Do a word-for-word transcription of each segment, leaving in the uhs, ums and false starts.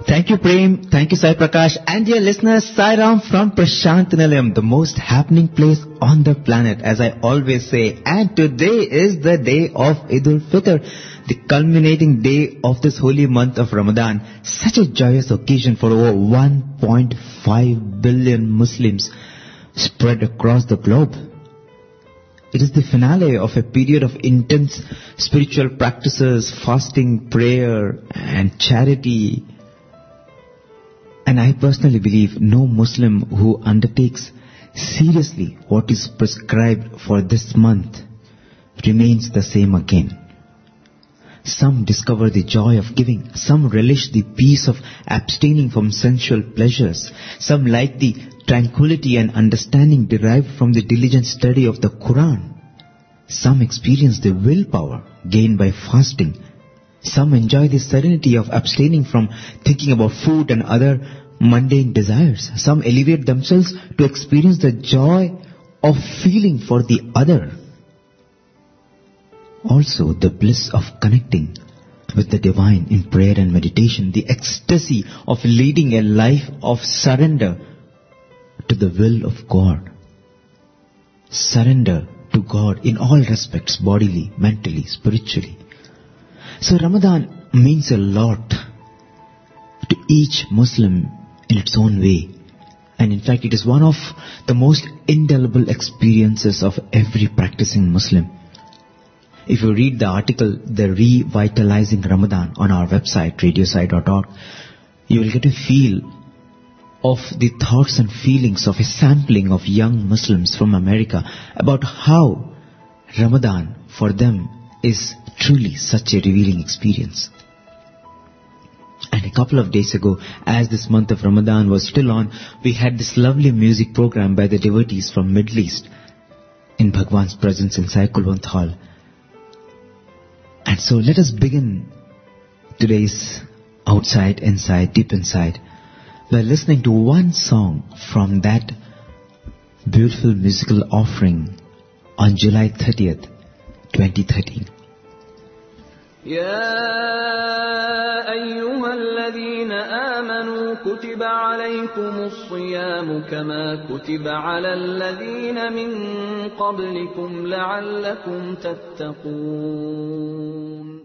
Thank you, Prem. Thank you, Sai Prakash. And dear listeners, Sai Ram from Prashant Nilayam, the most happening place on the planet, as I always say. And today is the day of Eid ul-Fitr, the culminating day of this holy month of Ramadan. Such a joyous occasion for over one point five billion Muslims spread across the globe. It is the finale of a period of intense spiritual practices, fasting, prayer, and charity. And I personally believe no Muslim who undertakes seriously what is prescribed for this month remains the same again. Some discover the joy of giving. Some relish the peace of abstaining from sensual pleasures. Some like the tranquility and understanding derived from the diligent study of the Quran. Some experience the willpower gained by fasting. Some enjoy the serenity of abstaining from thinking about food and other mundane desires. Some elevate themselves to experience the joy of feeling for the other. Also, the bliss of connecting with the divine in prayer and meditation, the ecstasy of leading a life of surrender to the will of God. Surrender to God in all respects, bodily, mentally, spiritually. So Ramadan means a lot to each Muslim in its own way. And in fact, it is one of the most indelible experiences of every practicing Muslim. If you read the article, The Revitalizing Ramadan, on our website, radiosai dot org, you will get a feel of the thoughts and feelings of a sampling of young Muslims from America about how Ramadan for them is truly such a revealing experience. And a couple of days ago, as this month of Ramadan was still on, we had this lovely music program by the devotees from Middle East in Bhagwan's presence in Sai Kulwant Hall. And so let us begin today's Outside, Inside, Deep Inside by listening to one song from that beautiful musical offering on July thirtieth, twenty thirteen. يا أيها الذين آمنوا كتب عليكم الصيام كما كتب على الذين من قبلكم لعلكم تتقون.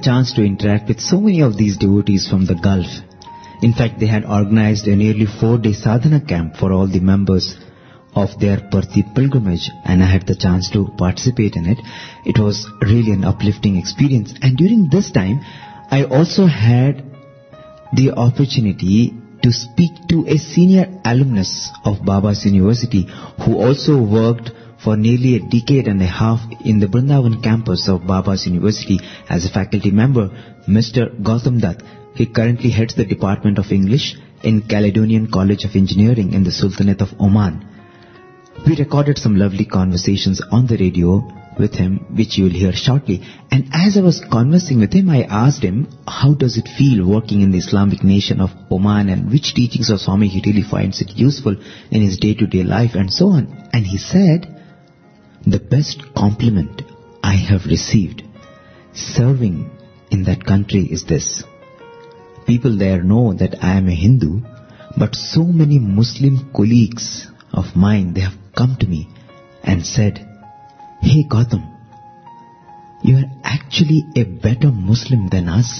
chance to interact with so many of these devotees from the Gulf. In fact, they had organized a nearly four-day sadhana camp for all the members of their Parthi pilgrimage, and I had the chance to participate in it. It was really an uplifting experience. And during this time, I also had the opportunity to speak to a senior alumnus of Baba's University who also worked for nearly a decade and a half in the Vrindavan campus of Baba's University as a faculty member, Mister Gautam Dutt. He currently heads the Department of English in Caledonian College of Engineering in the Sultanate of Oman. We recorded some lovely conversations on the radio with him, which you will hear shortly. And as I was conversing with him, I asked him, how does it feel working in the Islamic nation of Oman, and which teachings of Swami he really finds it useful in his day-to-day life and so on. And he said, the best compliment I have received serving in that country is this. People there know that I am a Hindu, but so many Muslim colleagues of mine, they have come to me and said, hey Gautam, you are actually a better Muslim than us.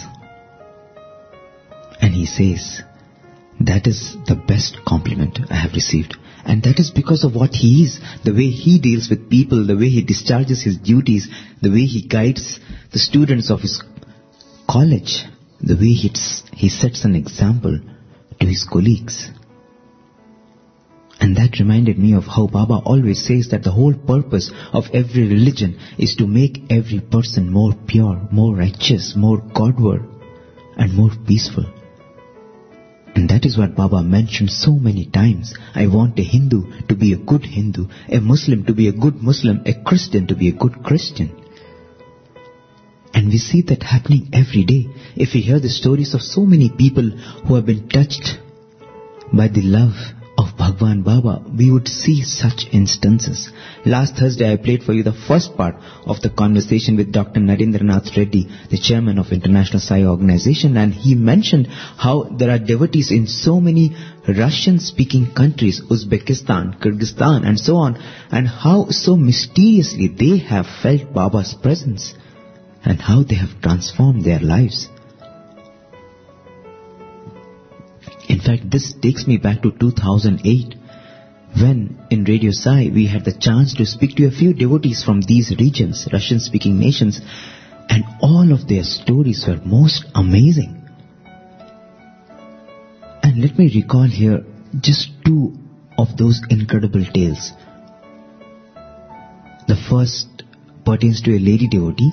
And he says, that is the best compliment I have received. And that is because of what he is, the way he deals with people, the way he discharges his duties, the way he guides the students of his college, the way he, he sets an example to his colleagues. And that reminded me of how Baba always says that the whole purpose of every religion is to make every person more pure, more righteous, more Godward, and more peaceful. And that is what Baba mentioned so many times. I want a Hindu to be a good Hindu, a Muslim to be a good Muslim, a Christian to be a good Christian. And we see that happening every day. If we hear the stories of so many people who have been touched by the love of Bhagwan Baba, we would see such instances. Last Thursday I played for you the first part of the conversation with Doctor Narendranath Reddy, the chairman of International Sai Organization, and he mentioned how there are devotees in so many Russian-speaking countries, Uzbekistan, Kyrgyzstan and so on, and how so mysteriously they have felt Baba's presence and how they have transformed their lives. In fact, this takes me back to two thousand eight, when in Radio Sai we had the chance to speak to a few devotees from these regions, Russian-speaking nations, and all of their stories were most amazing. And let me recall here just two of those incredible tales. The first pertains to a lady devotee,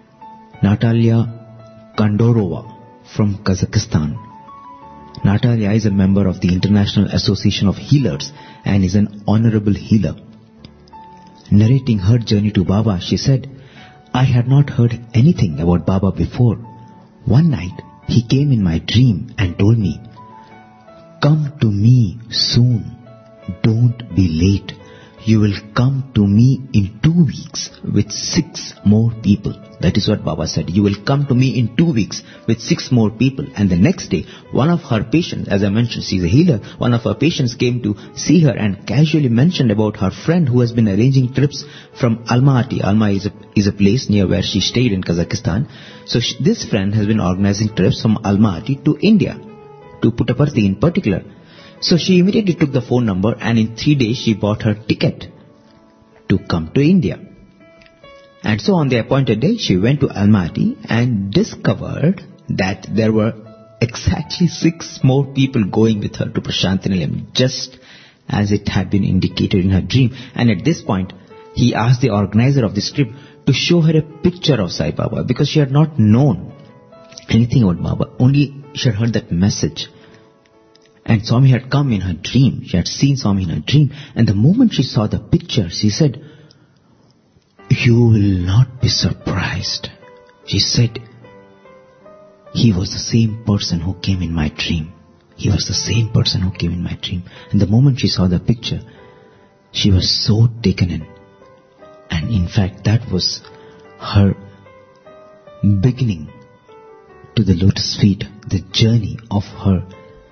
Natalia Kondorova from Kazakhstan. Natalia is a member of the International Association of Healers and is an honorable healer. Narrating her journey to Baba, she said, I had not heard anything about Baba before. One night, he came in my dream and told me, come to me soon. Don't be late. You will come to me in two weeks with six more people. That is what Baba said. You will come to me in two weeks with six more people. And the next day, one of her patients, as I mentioned, she's a healer, one of her patients came to see her and casually mentioned about her friend who has been arranging trips from Almaty. Almaty is a, is a place near where she stayed in Kazakhstan. So she, this friend has been organizing trips from Almaty to India, to Puttaparthi in particular. So she immediately took the phone number and in three days she bought her ticket to come to India. And so on the appointed day, she went to Almaty and discovered that there were exactly six more people going with her to Prashant Nilayam, just as it had been indicated in her dream. And at this point, he asked the organizer of this trip to show her a picture of Sai Baba, because she had not known anything about Baba, only she had heard that message. And Swami had come in her dream. She had seen Swami in her dream. And the moment she saw the picture, she said, you will not be surprised. She said, he was the same person who came in my dream. He was the same person who came in my dream. And the moment she saw the picture, she was so taken in. And in fact, that was her beginning to the lotus feet, the journey of her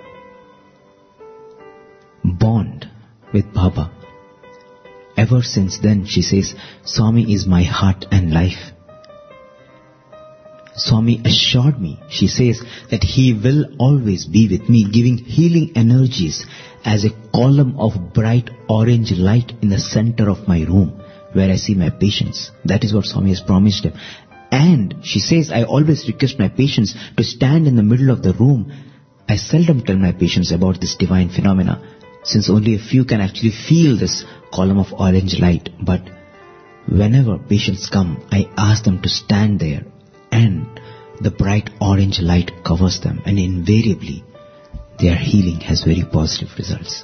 bond with Baba. Ever since then, she says, Swami is my heart and life. Swami assured me, she says, that he will always be with me, giving healing energies as a column of bright orange light in the center of my room where I see my patients. That is what Swami has promised him. And she says, I always request my patients to stand in the middle of the room. I seldom tell my patients about this divine phenomena, since only a few can actually feel this column of orange light. But whenever patients come, I ask them to stand there, and the bright orange light covers them, and invariably their healing has very positive results.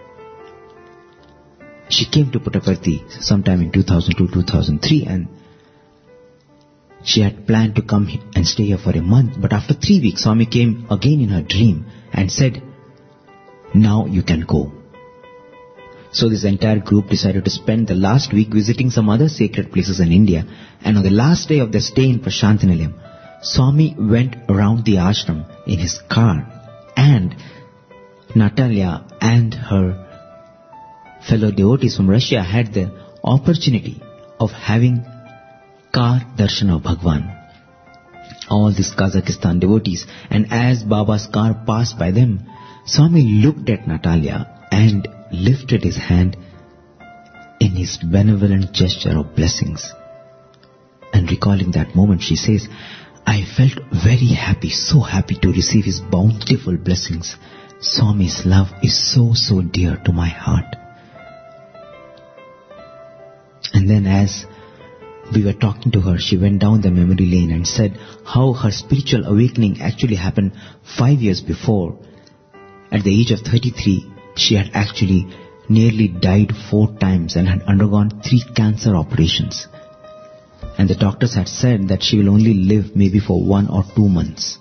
She came to Puttaparthi sometime in two thousand two to two thousand three, and she had planned to come and stay here for a month. But after three weeks, Swami came again in her dream and said, now you can go. So this entire group decided to spend the last week visiting some other sacred places in India. And on the last day of their stay in Prasanthi Nilayam, Swami went around the ashram in his car, and Natalia and her fellow devotees from Russia had the opportunity of having car darshan of Bhagwan. All these Kazakhstan devotees, and as Baba's car passed by them, Swami looked at Natalia and lifted his hand in his benevolent gesture of blessings. And recalling that moment, she says, I felt very happy, so happy to receive his bountiful blessings. Swami's love is so, so dear to my heart. And then as we were talking to her, she went down the memory lane and said how her spiritual awakening actually happened five years before. At the age of thirty-three, she had actually nearly died four times and had undergone three cancer operations. And the doctors had said that she will only live maybe for one or two months.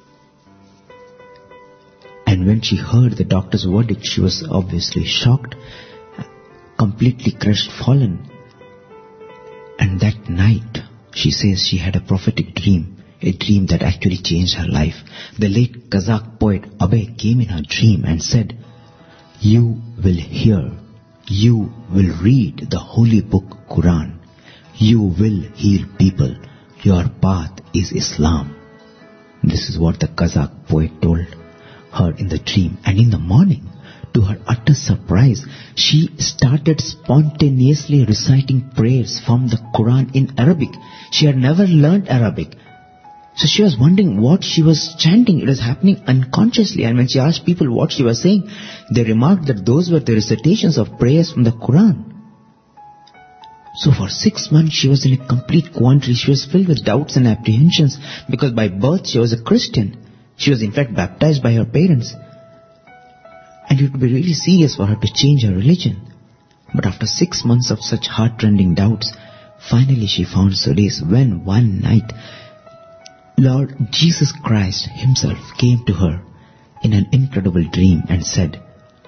And when she heard the doctor's verdict, she was obviously shocked, completely crestfallen. And that night, she says she had a prophetic dream, a dream that actually changed her life. The late Kazakh poet Abhay came in her dream and said, you will hear, you will read the holy book Quran. You will heal people. Your path is Islam. This is what the Kazakh poet told her in the dream. And in the morning, to her utter surprise, she started spontaneously reciting prayers from the Quran in Arabic. She had never learned Arabic. So she was wondering what she was chanting. It was happening unconsciously. And when she asked people what she was saying, they remarked that those were the recitations of prayers from the Quran. So for six months she was in a complete quandary. She was filled with doubts and apprehensions because by birth she was a Christian. She was in fact baptized by her parents. And it would be really serious for her to change her religion. But after six months of such heart-rending doubts, finally she found solace when one night Lord Jesus Christ himself came to her in an incredible dream and said,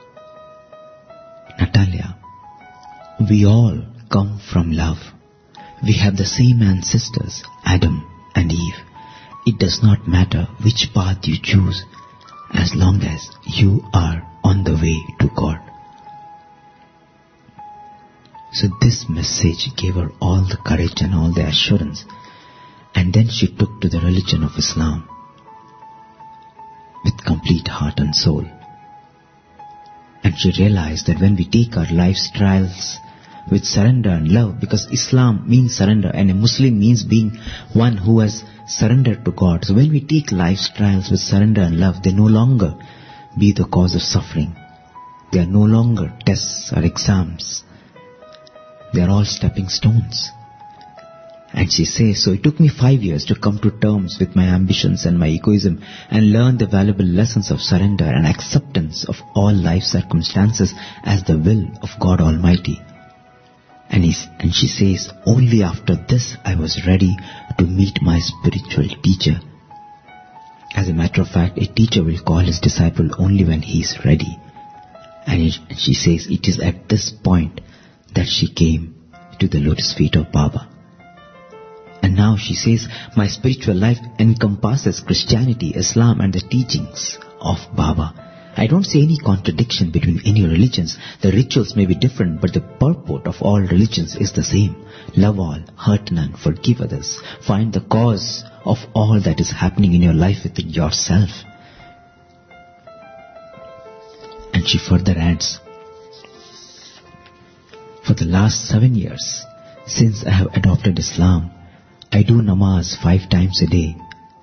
Natalia, we all come from love. We have the same ancestors, Adam and Eve. It does not matter which path you choose, as long as you are on the way to God. So this message gave her all the courage and all the assurance. And then she took to the religion of Islam with complete heart and soul. And she realized that when we take our life's trials with surrender and love, because Islam means surrender and a Muslim means being one who has surrendered to God. So when we take life's trials with surrender and love, they no longer be the cause of suffering. They are no longer tests or exams. They are all stepping stones. And she says, so it took me five years to come to terms with my ambitions and my egoism and learn the valuable lessons of surrender and acceptance of all life circumstances as the will of God Almighty. And, he, and she says, only after this I was ready to meet my spiritual teacher. As a matter of fact, a teacher will call his disciple only when he is ready. And it, she says, it is at this point that she came to the lotus feet of Baba. And now she says, my spiritual life encompasses Christianity, Islam and the teachings of Baba. I don't see any contradiction between any religions. The rituals may be different, but the purport of all religions is the same. Love all, hurt none, forgive others. Find the cause of all that is happening in your life within yourself. And she further adds, for the last seven years, since I have adopted Islam, I do namaz five times a day.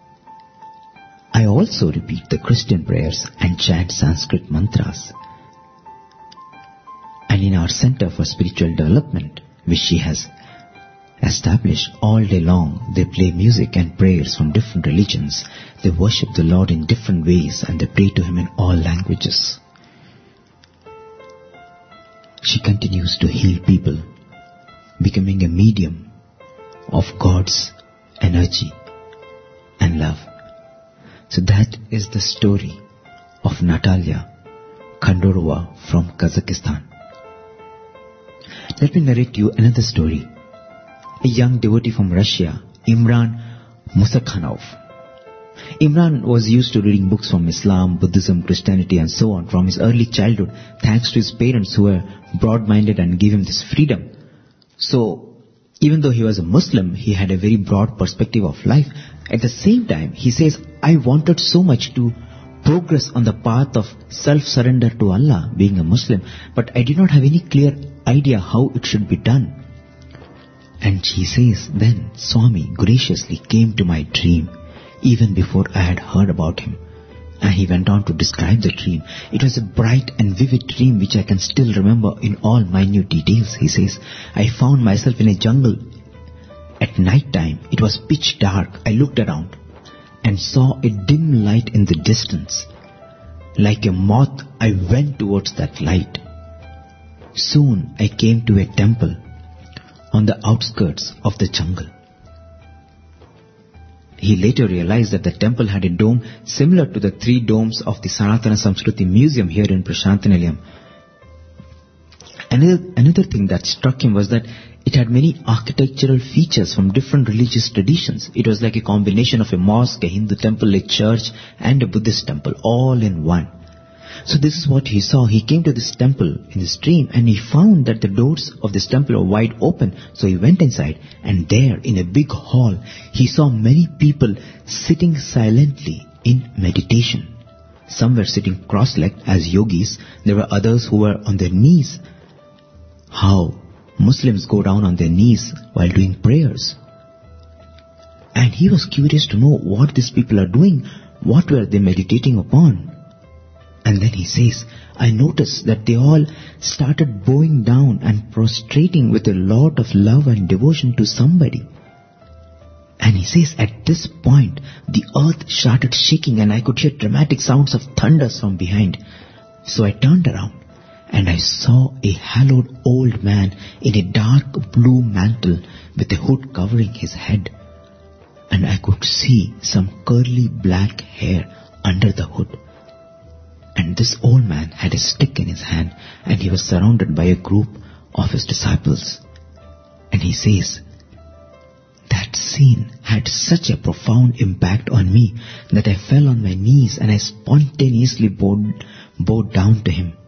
I also repeat the Christian prayers and chant Sanskrit mantras. And in our Center for Spiritual Development, which she has established, all day long, they play music and prayers from different religions. They worship the Lord in different ways and they pray to Him in all languages. She continues to heal people, becoming a medium of God's energy and love. So that is the story of Natalia Khandorova from Kazakhstan. Let me narrate you another story. A young devotee from Russia, Imran Musakhanov. Imran was used to reading books from Islam, Buddhism, Christianity and so on from his early childhood, thanks to his parents who were broad-minded and gave him this freedom. So, even though he was a Muslim, he had a very broad perspective of life. At the same time, he says, I wanted so much to progress on the path of self-surrender to Allah, being a Muslim, but I did not have any clear idea how it should be done. And he says, then Swami graciously came to my dream, even before I had heard about him. And he went on to describe the dream. It was a bright and vivid dream which I can still remember in all minute details. He says, I found myself in a jungle. At night time, it was pitch dark. I looked around and saw a dim light in the distance. Like a moth, I went towards that light. Soon I came to a temple on the outskirts of the jungle. He later realized that the temple had a dome similar to the three domes of the Sanatana Samskriti Museum here in Prashantinilayam. Another, another thing that struck him was that it had many architectural features from different religious traditions. It was like a combination of a mosque, a Hindu temple, a church and a Buddhist temple, all in one. So this is what he saw. He came to this temple in this dream and he found that the doors of this temple were wide open. So he went inside and there in a big hall, he saw many people sitting silently in meditation. Some were sitting cross-legged as yogis. There were others who were on their knees. How Muslims go down on their knees while doing prayers. And he was curious to know what these people are doing. What were they meditating upon? And then he says, I noticed that they all started bowing down and prostrating with a lot of love and devotion to somebody. And he says, at this point, the earth started shaking and I could hear dramatic sounds of thunders from behind. So I turned around and I saw a hallowed old man in a dark blue mantle with a hood covering his head. And I could see some curly black hair under the hood. And this old man had a stick in his hand and he was surrounded by a group of his disciples. And he says, that scene had such a profound impact on me that I fell on my knees and I spontaneously bowed, bowed down to him.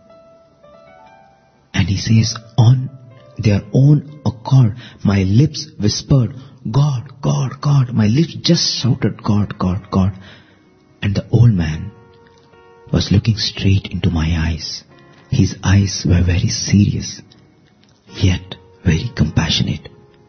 And he says, on their own accord, my lips whispered, God, God, God. My lips just shouted, God, God, God. And the old man was looking straight into my eyes. His eyes were very serious, yet very compassionate.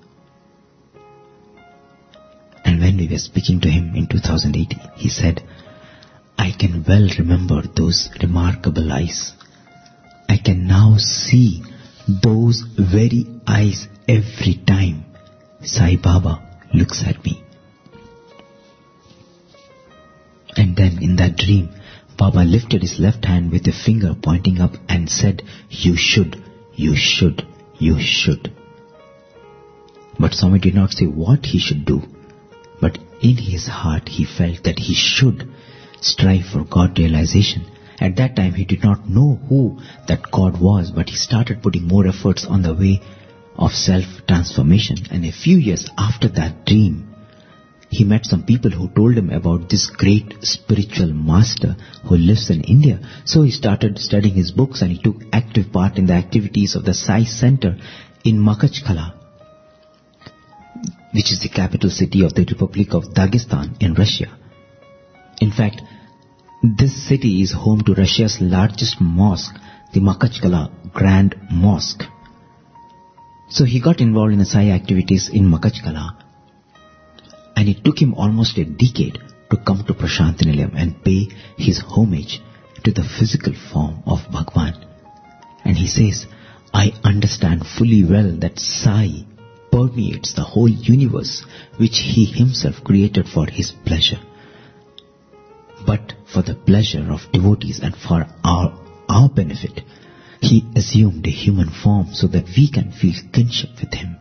And when we were speaking to him in two thousand eight, he said, I can well remember those remarkable eyes. I can now see those very eyes every time Sai Baba looks at me. And then in that dream, Baba lifted his left hand with a finger pointing up and said, you should, you should, you should. But Swami did not say what he should do. But in his heart he felt that he should strive for God realization. At that time he did not know who that God was, but he started putting more efforts on the way of self-transformation. And a few years after that dream, he met some people who told him about this great spiritual master who lives in India. So he started studying his books and he took active part in the activities of the Sai Center in Makhachkala, which is the capital city of the Republic of Dagestan in Russia. In fact, this city is home to Russia's largest mosque, the Makhachkala Grand Mosque. So he got involved in the Sai activities in Makhachkala, and it took him almost a decade to come to Prasanthi Nilayam and pay his homage to the physical form of Bhagwan. And he says, I understand fully well that Sai permeates the whole universe which he himself created for his pleasure, but for the pleasure of devotees and for our, our benefit. He assumed a human form so that we can feel kinship with him,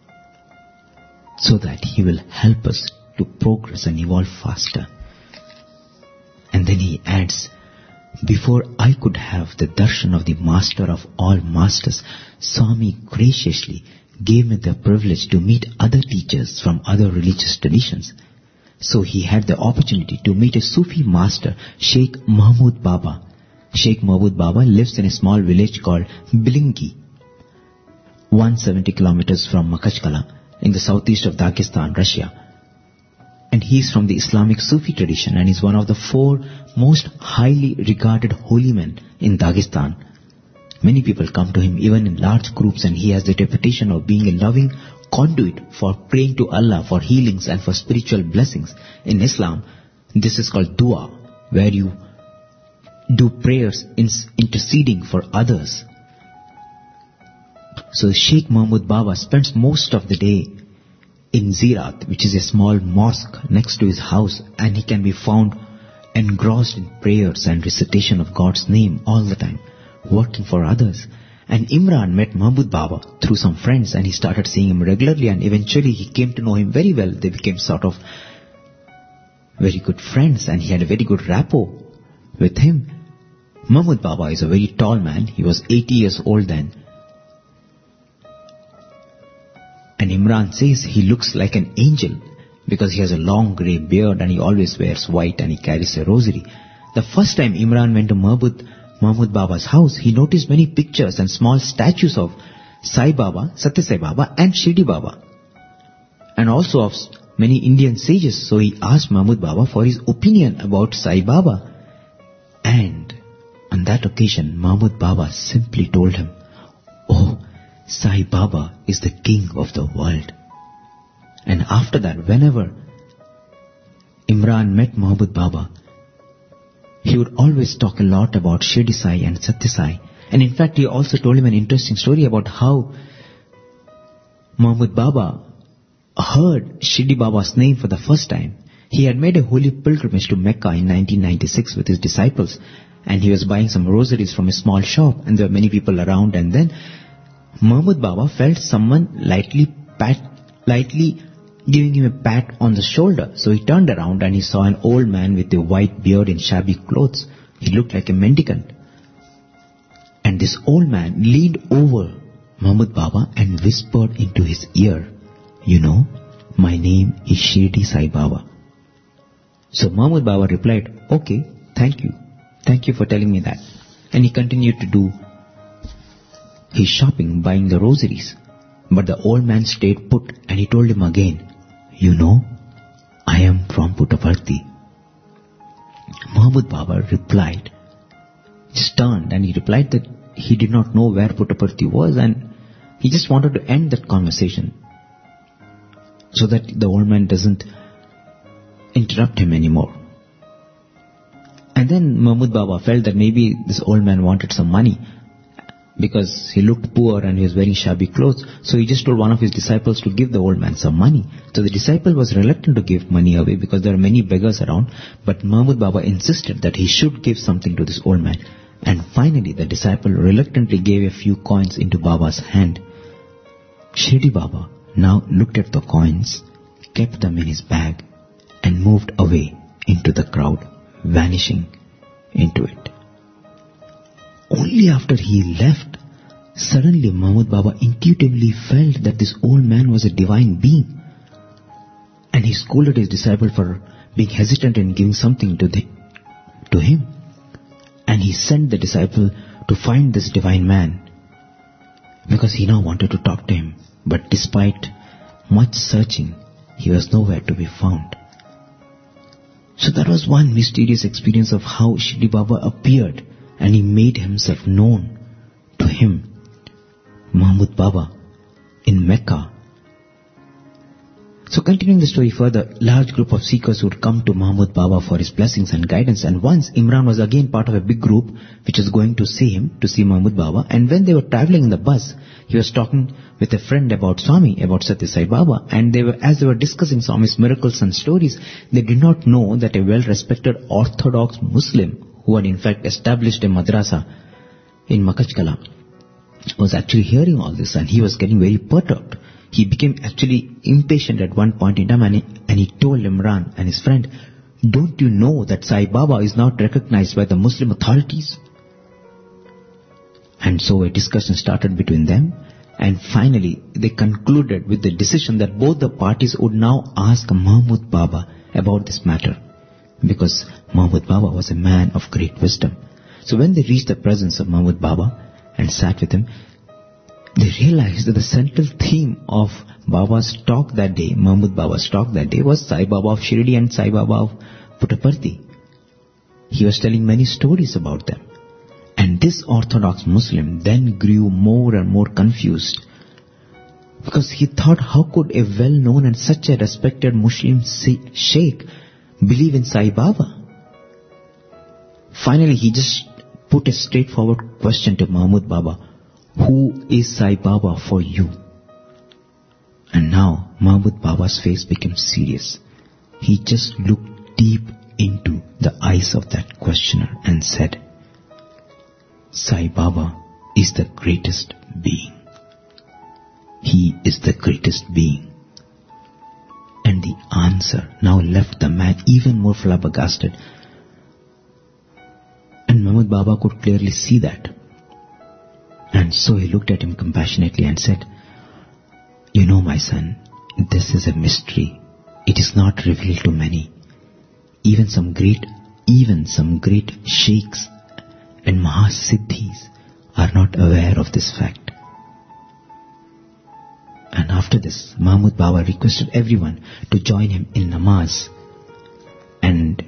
so that he will help us to progress and evolve faster. And then he adds, before I could have the darshan of the master of all masters, Swami graciously gave me the privilege to meet other teachers from other religious traditions. So he had the opportunity to meet a Sufi master, Sheikh Mahmud Baba. Sheikh Mahmud Baba lives in a small village called Bilingi, one hundred seventy kilometers from Makhachkala, in the southeast of Dagestan, Russia. And he is from the Islamic Sufi tradition and is one of the four most highly regarded holy men in Dagestan. Many people come to him even in large groups, and he has the reputation of being a loving conduit for praying to Allah for healings and for spiritual blessings. In Islam, this is called dua, where you do prayers interceding for others. So Sheikh Mahmud Baba spends most of the day in Zirat, which is a small mosque next to his house, and he can be found engrossed in prayers and recitation of God's name all the time, working for others. And Imran met Mahmud Baba through some friends, and he started seeing him regularly, and eventually he came to know him very well. They became sort of very good friends, and he had a very good rapport with him. Mahmud Baba is a very tall man. He was eighty years old then. And Imran says he looks like an angel because he has a long grey beard and he always wears white and he carries a rosary. The first time Imran went to Mahmud, Mahmud Baba's house, he noticed many pictures and small statues of Sai Baba, Satya Sai Baba and Shirdi Baba, and also of many Indian sages. So he asked Mahmud Baba for his opinion about Sai Baba. And on that occasion, Mahmud Baba simply told him, "Oh, Sai Baba is the king of the world." And after that, whenever Imran met Mahmud Baba, he would always talk a lot about Shirdi Sai and Satya Sai. And in fact, he also told him an interesting story about how Mahmud Baba heard Shirdi Baba's name for the first time. He had made a holy pilgrimage to Mecca in nineteen ninety-six with his disciples, and he was buying some rosaries from a small shop, and there were many people around, and then Mahmud Baba felt someone lightly pat, lightly giving him a pat on the shoulder. So he turned around and he saw an old man with a white beard in shabby clothes. He looked like a mendicant. And this old man leaned over Mahmud Baba and whispered into his ear, "You know, my name is Shirdi Sai Baba." So Mahmud Baba replied, "Okay, thank you. Thank you for telling me that." And he continued to do his shopping, buying the rosaries. But the old man stayed put, and he told him again, "You know, I am from Puttaparthi." Mahmud Baba replied, just turned, and he replied that he did not know where Puttaparthi was, and he just wanted to end that conversation so that the old man doesn't interrupt him anymore. And then Mahmud Baba felt that maybe this old man wanted some money, because he looked poor and he was wearing shabby clothes. So he just told one of his disciples to give the old man some money. So the disciple was reluctant to give money away because there are many beggars around. But Mahmud Baba insisted that he should give something to this old man. And finally the disciple reluctantly gave a few coins into Baba's hand. Shirdi Baba now looked at the coins, kept them in his bag, and moved away into the crowd, vanishing into it. Only after he left, suddenly Mahmud Baba intuitively felt that this old man was a divine being. And he scolded his disciple for being hesitant in giving something to, the, to him. And he sent the disciple to find this divine man, because he now wanted to talk to him. But despite much searching, he was nowhere to be found. So that was one mysterious experience of how Shirdi Baba appeared, and he made himself known to him, Mahmud Baba, in Mecca. So continuing the story further, large group of seekers would come to Mahmud Baba for his blessings and guidance. And once Imran was again part of a big group which was going to see him, to see Mahmud Baba. And when they were traveling in the bus, he was talking with a friend about Swami, about Satya Sai Baba. And they were, as they were discussing Swami's miracles and stories, they did not know that a well-respected Orthodox Muslim, who had in fact established a madrasa in Makachkala, was actually hearing all this, and he was getting very perturbed. He became actually impatient at one point in time, and he, and he told Imran and his friend, "Don't you know that Sai Baba is not recognized by the Muslim authorities?" And so a discussion started between them, and finally they concluded with the decision that both the parties would now ask Mahmud Baba about this matter, because Mahmud Baba was a man of great wisdom. So when they reached the presence of Mahmud Baba and sat with him, they realized that the central theme of Baba's talk that day, Mahmud Baba's talk that day, was Sai Baba of Shirdi and Sai Baba of Puttaparthi. He was telling many stories about them. And this Orthodox Muslim then grew more and more confused, because he thought, how could a well-known and such a respected Muslim sheikh believe in Sai Baba? Finally, he just put a straightforward question to Mahmud Baba: who is Sai Baba for you? And now Mahmud Baba's face became serious. He just looked deep into the eyes of that questioner and said, Sai Baba is the greatest being. He is the greatest being. And the answer now left the man even more flabbergasted. And Mahmud Baba could clearly see that. And so he looked at him compassionately and said, "You know, my son, this is a mystery. It is not revealed to many. Even some great, even some great sheikhs and mahasiddhis are not aware of this fact." And after this, Mahmud Baba requested everyone to join him in namaz. And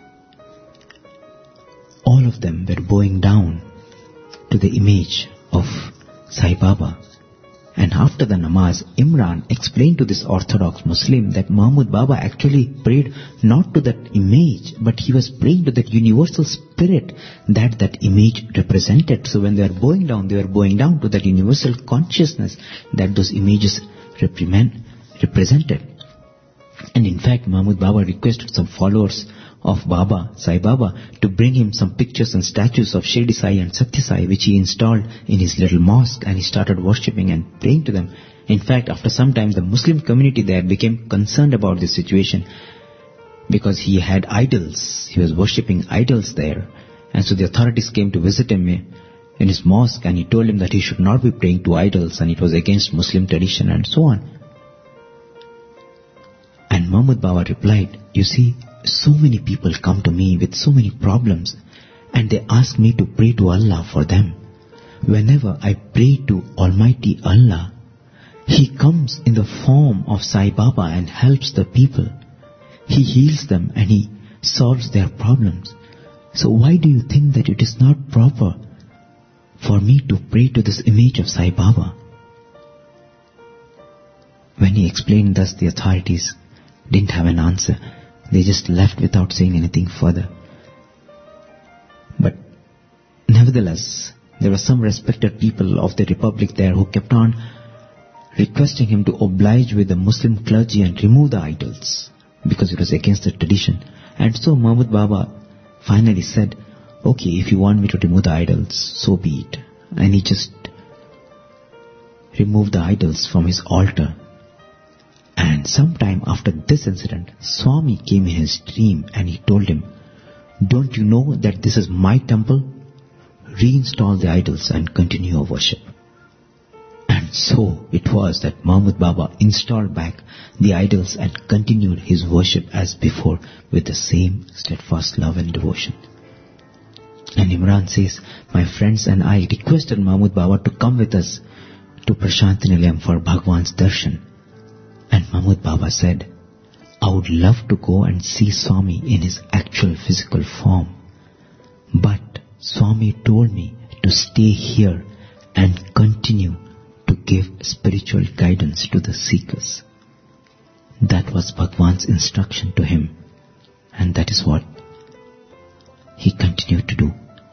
all of them were bowing down to the image of Sai Baba. And after the namaz, Imran explained to this Orthodox Muslim that Mahmud Baba actually prayed not to that image, but he was praying to that universal spirit that that image represented. So when they were bowing down, they were bowing down to that universal consciousness that those images represent, represented. And in fact, Mahmud Baba requested some followers of Baba, Sai Baba, to bring him some pictures and statues of Shirdi Sai and Satya Sai, which he installed in his little mosque, and he started worshipping and praying to them. In fact, after some time, the Muslim community there became concerned about this situation, because he had idols. He was worshipping idols there. And so the authorities came to visit him in his mosque, and he told him that he should not be praying to idols, and it was against Muslim tradition and so on. And Mahmud Baba replied, "You see, so many people come to me with so many problems, and they ask me to pray to Allah for them. Whenever I pray to Almighty Allah, He comes in the form of Sai Baba and helps the people. He heals them and He solves their problems. So why do you think that it is not proper for me to pray to this image of Sai Baba?" When he explained thus, the authorities didn't have an answer. They just left without saying anything further. But nevertheless, there were some respected people of the Republic there who kept on requesting him to oblige with the Muslim clergy and remove the idols, because it was against the tradition. And so Mahmud Baba finally said, "Okay, if you want me to remove the idols, so be it." And he just removed the idols from his altar. And sometime after this incident, Swami came in his dream and he told him, "Don't you know that this is my temple? Reinstall the idols and continue your worship." And so it was that Mahmud Baba installed back the idols and continued his worship as before with the same steadfast love and devotion. And Imran says, my friends and I requested Mahmud Baba to come with us to Prashanti Nilayam for Bhagwan's darshan. And Mahmud Baba said, I would love to go and see Swami in his actual physical form. But Swami told me to stay here and continue to give spiritual guidance to the seekers. That was Bhagwan's instruction to him, and that is what he continued to do.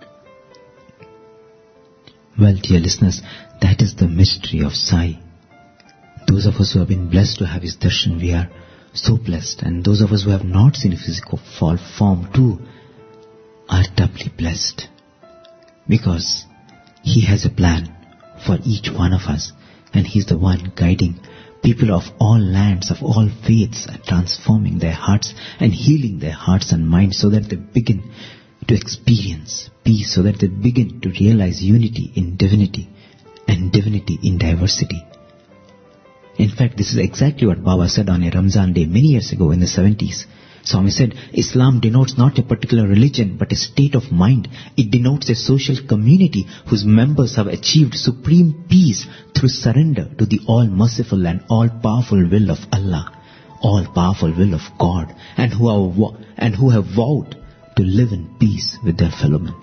Well, dear listeners, that is the mystery of Sai. Those of us who have been blessed to have his darshan, we are so blessed, and those of us who have not seen a physical form too are doubly blessed, because he has a plan for each one of us, and he's the one guiding people of all lands, of all faiths, and transforming their hearts and healing their hearts and minds so that they begin to experience peace, so that they begin to realize unity in divinity and divinity in diversity. In fact, this is exactly what Baba said on a Ramzan day many years ago in the seventies. Swami said, Islam denotes not a particular religion but a state of mind. It denotes a social community whose members have achieved supreme peace through surrender to the all-merciful and all-powerful will of Allah, all-powerful will of God, and who are and who have vowed to live in peace with their fellow men.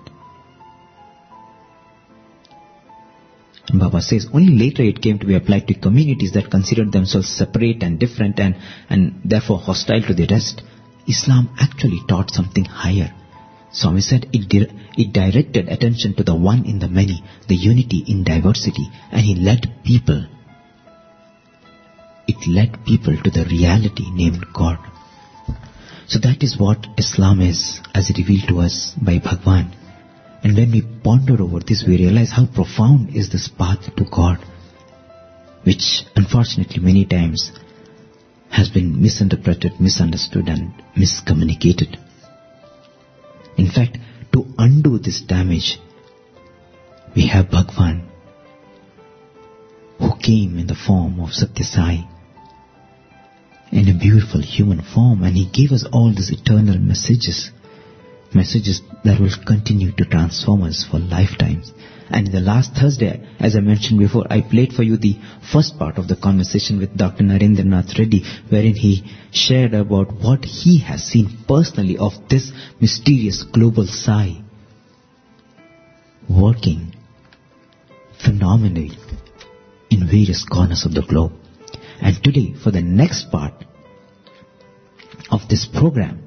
Baba says, only later it came to be applied to communities that considered themselves separate and different and, and therefore hostile to the rest. Islam actually taught something higher. Swami said it, di- it directed attention to the one in the many, the unity in diversity, and he led people. It led people to the reality named God. So that is what Islam is, as revealed to us by Bhagwan. And when we ponder over this, we realize how profound is this path to God, which unfortunately many times has been misinterpreted, misunderstood and miscommunicated. In fact, to undo this damage, we have Bhagwan, who came in the form of Satya Sai, in a beautiful human form, and he gave us all these eternal messages, messages that will continue to transform us for lifetimes. And in the last Thursday, as I mentioned before, I played for you the first part of the conversation with Doctor Narendranath Reddy, wherein he shared about what he has seen personally of this mysterious global Sai working phenomenally in various corners of the globe. And today, for the next part of this program,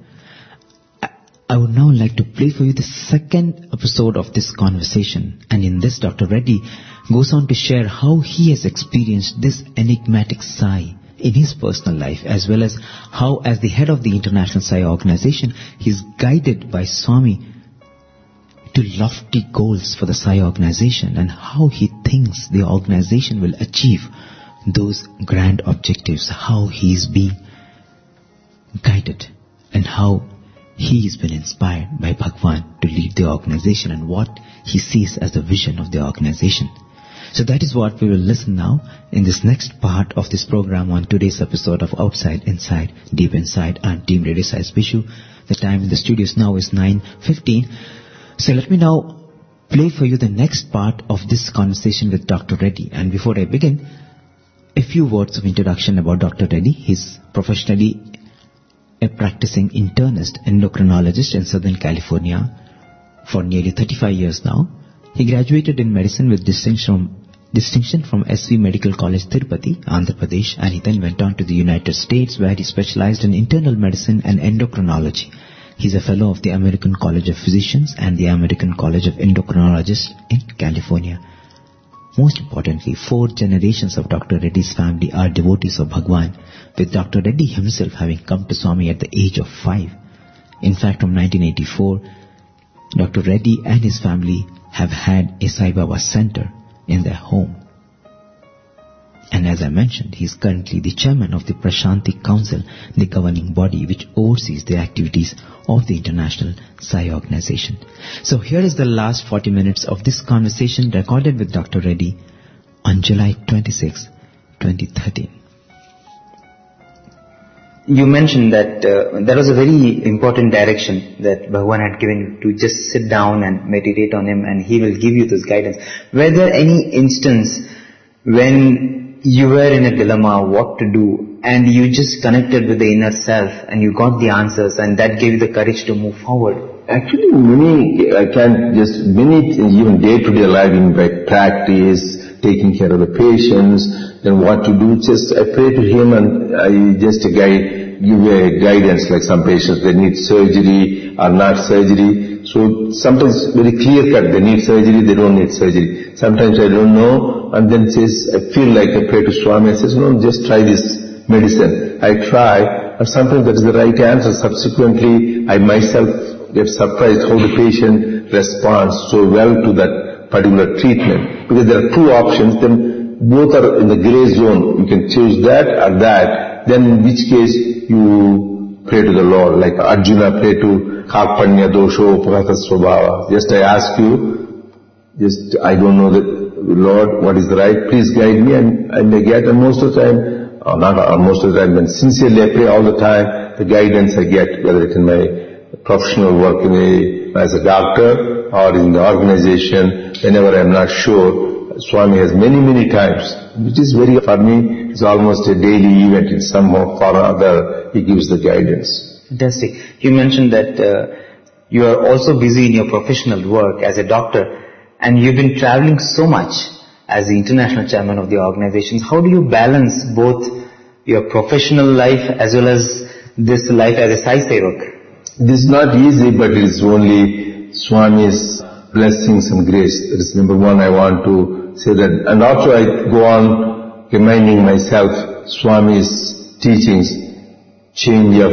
I would now like to play for you the second episode of this conversation. And in this, Doctor Reddy goes on to share how he has experienced this enigmatic Sai in his personal life, as well as how, as the head of the International Sai Organization, he is guided by Swami to lofty goals for the Sai Organization, and how he thinks the organization will achieve those grand objectives, how he is being guided, and how he has been inspired by Bhagwan to lead the organization, and what he sees as the vision of the organization. So that is what we will listen now in this next part of this program on today's episode of Outside, Inside, Deep Inside on Team Radio Sai Vishu. The time in the studios now is nine fifteen. So let me now play for you the next part of this conversation with Doctor Reddy. And before I begin, a few words of introduction about Doctor Reddy. He's professionally a practicing internist endocrinologist in Southern California for nearly thirty-five years now. He graduated in medicine with distinction from, distinction from S V Medical College, Tirupati, Andhra Pradesh, and he then went on to the United States, where he specialized in internal medicine and endocrinology. He's a fellow of the American College of Physicians and the American College of Endocrinologists in California. Most importantly, four generations of Doctor Reddy's family are devotees of Bhagwan, with Doctor Reddy himself having come to Swami at the age of five. In fact, from nineteen eighty-four, Doctor Reddy and his family have had a Sai Baba center in their home. And as I mentioned, he is currently the chairman of the Prashanti Council, the governing body which oversees the activities of the International Sai Organization. So here is the last forty minutes of this conversation recorded with Doctor Reddy on July twenty-sixth, twenty thirteen. You mentioned that uh, there was a very important direction that Bhagwan had given you to just sit down and meditate on Him, and He will give you this guidance. Were there any instance when you were in a dilemma what to do, and you just connected with the inner self and you got the answers, and that gave you the courage to move forward? Actually, many, I can't just, many things, even day-to-day life, in my practice, taking care of the patients, then what to do, just I pray to Him and I just guide, give a guidance, like some patients, they need surgery or not surgery. So sometimes very clear cut, they need surgery, they don't need surgery. Sometimes I don't know, and then says, I feel like I pray to Swami, I says, no, just try this medicine. I try, and sometimes that is the right answer. Subsequently, I myself get surprised how the patient responds so well to that particular treatment. Because there are two options, then both are in the gray zone. You can choose that or that. Then in which case you pray to the Lord, like Arjuna prayed to Karpanya Dosho Upagata Swabhava. Just I ask you, just I don't know the Lord what is the right, please guide me, and I may get, and most of the time, or not or most of the time, when sincerely I pray all the time, the guidance I get, whether it's in my professional work in a, as a doctor or in the organization, whenever I'm not sure, Swami has many, many times, which is very, for me, it's almost a daily event in some form or other, He gives the guidance. Fantastic. You mentioned that uh, you are also busy in your professional work as a doctor, and you've been traveling so much as the international chairman of the organizations. How do you balance both your professional life as well as this life as a Sai Sevak? This is not easy, but it is only Swami's blessings and grace. That is number one, I want to say that. And also I go on reminding myself, Swami's teachings, change of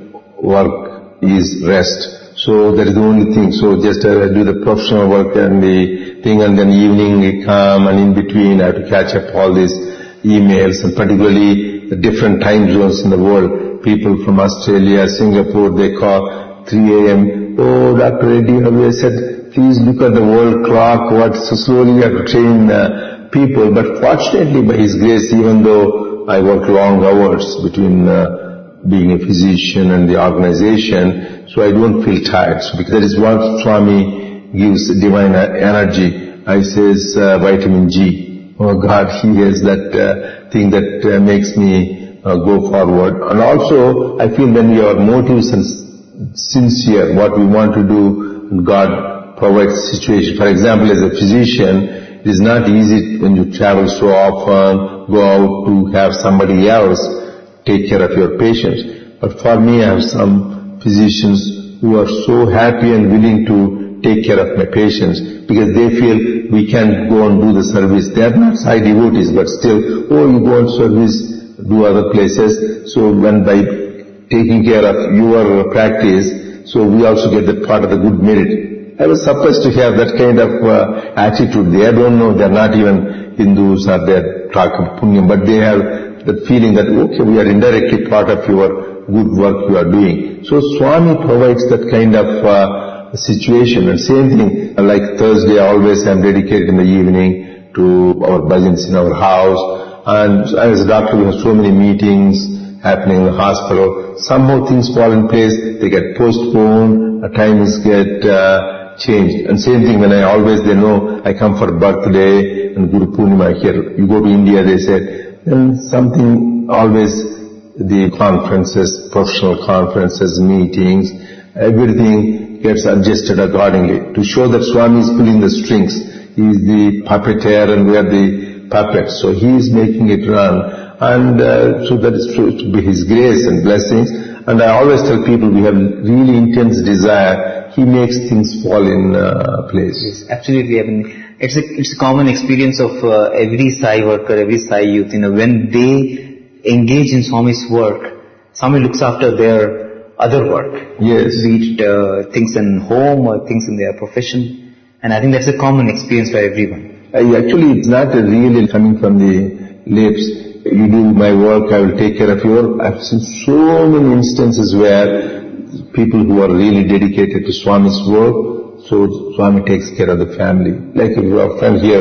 work is rest. So that is the only thing. So just uh, do the professional work and the thing, and then evening we come, and in between I have to catch up all these emails, and particularly the different time zones in the world. People from Australia, Singapore, they call three a.m. Oh, Doctor Reddy, I said, please look at the world clock, what, so slowly you have to train uh, people. But fortunately, by His grace, even though I work long hours between uh, being a physician and the organization, so I don't feel tired. So because that is what Swami gives, divine energy. I says uh, vitamin G. Oh God, He has that uh, thing that uh, makes me Uh, go forward. And also, I feel when your motives are sincere, what we want to do, God provides situation. For example, as a physician, it is not easy when you travel so often, go out to have somebody else take care of your patients. But for me, I have some physicians who are so happy and willing to take care of my patients because they feel we can go and do the service. They are not Sai devotees, but still, oh, you go and service, do other places. So when by taking care of your practice, so we also get that part of the good merit. I was supposed to have that kind of uh, attitude. They don't know, they're not even Hindus or they're talk of punyam, but they have that feeling that, okay, we are indirectly part of your good work you are doing. So Swami provides that kind of uh, situation. And same thing, like Thursday, always I'm dedicated in the evening to our bhajans in our house. And as a doctor, we have so many meetings happening in the hospital. Somehow things fall in place, they get postponed, the times get uh, changed. And same thing when I always, they know I come for birthday and Guru Purnima here. You go to India, they said, then something always, the conferences, professional conferences, meetings, everything gets adjusted accordingly to show that Swami is pulling the strings. He is the puppeteer and we are the puppets. So He is making it run. And uh, so that is true to be His grace and blessings. And I always tell people we have really intense desire. He makes things fall in uh, place. Yes, absolutely. I mean, it's a, it's a common experience of uh, every Sai worker, every Sai youth. You know, when they engage in Swami's work, Swami looks after their other work. Yes. Be it uh, things in home or things in their profession. And I think that's a common experience for everyone. I, actually, it's not really coming from the lips. You do my work, I will take care of your... I've seen so many instances where people who are really dedicated to Swami's work, so Swami takes care of the family. Like our friend here,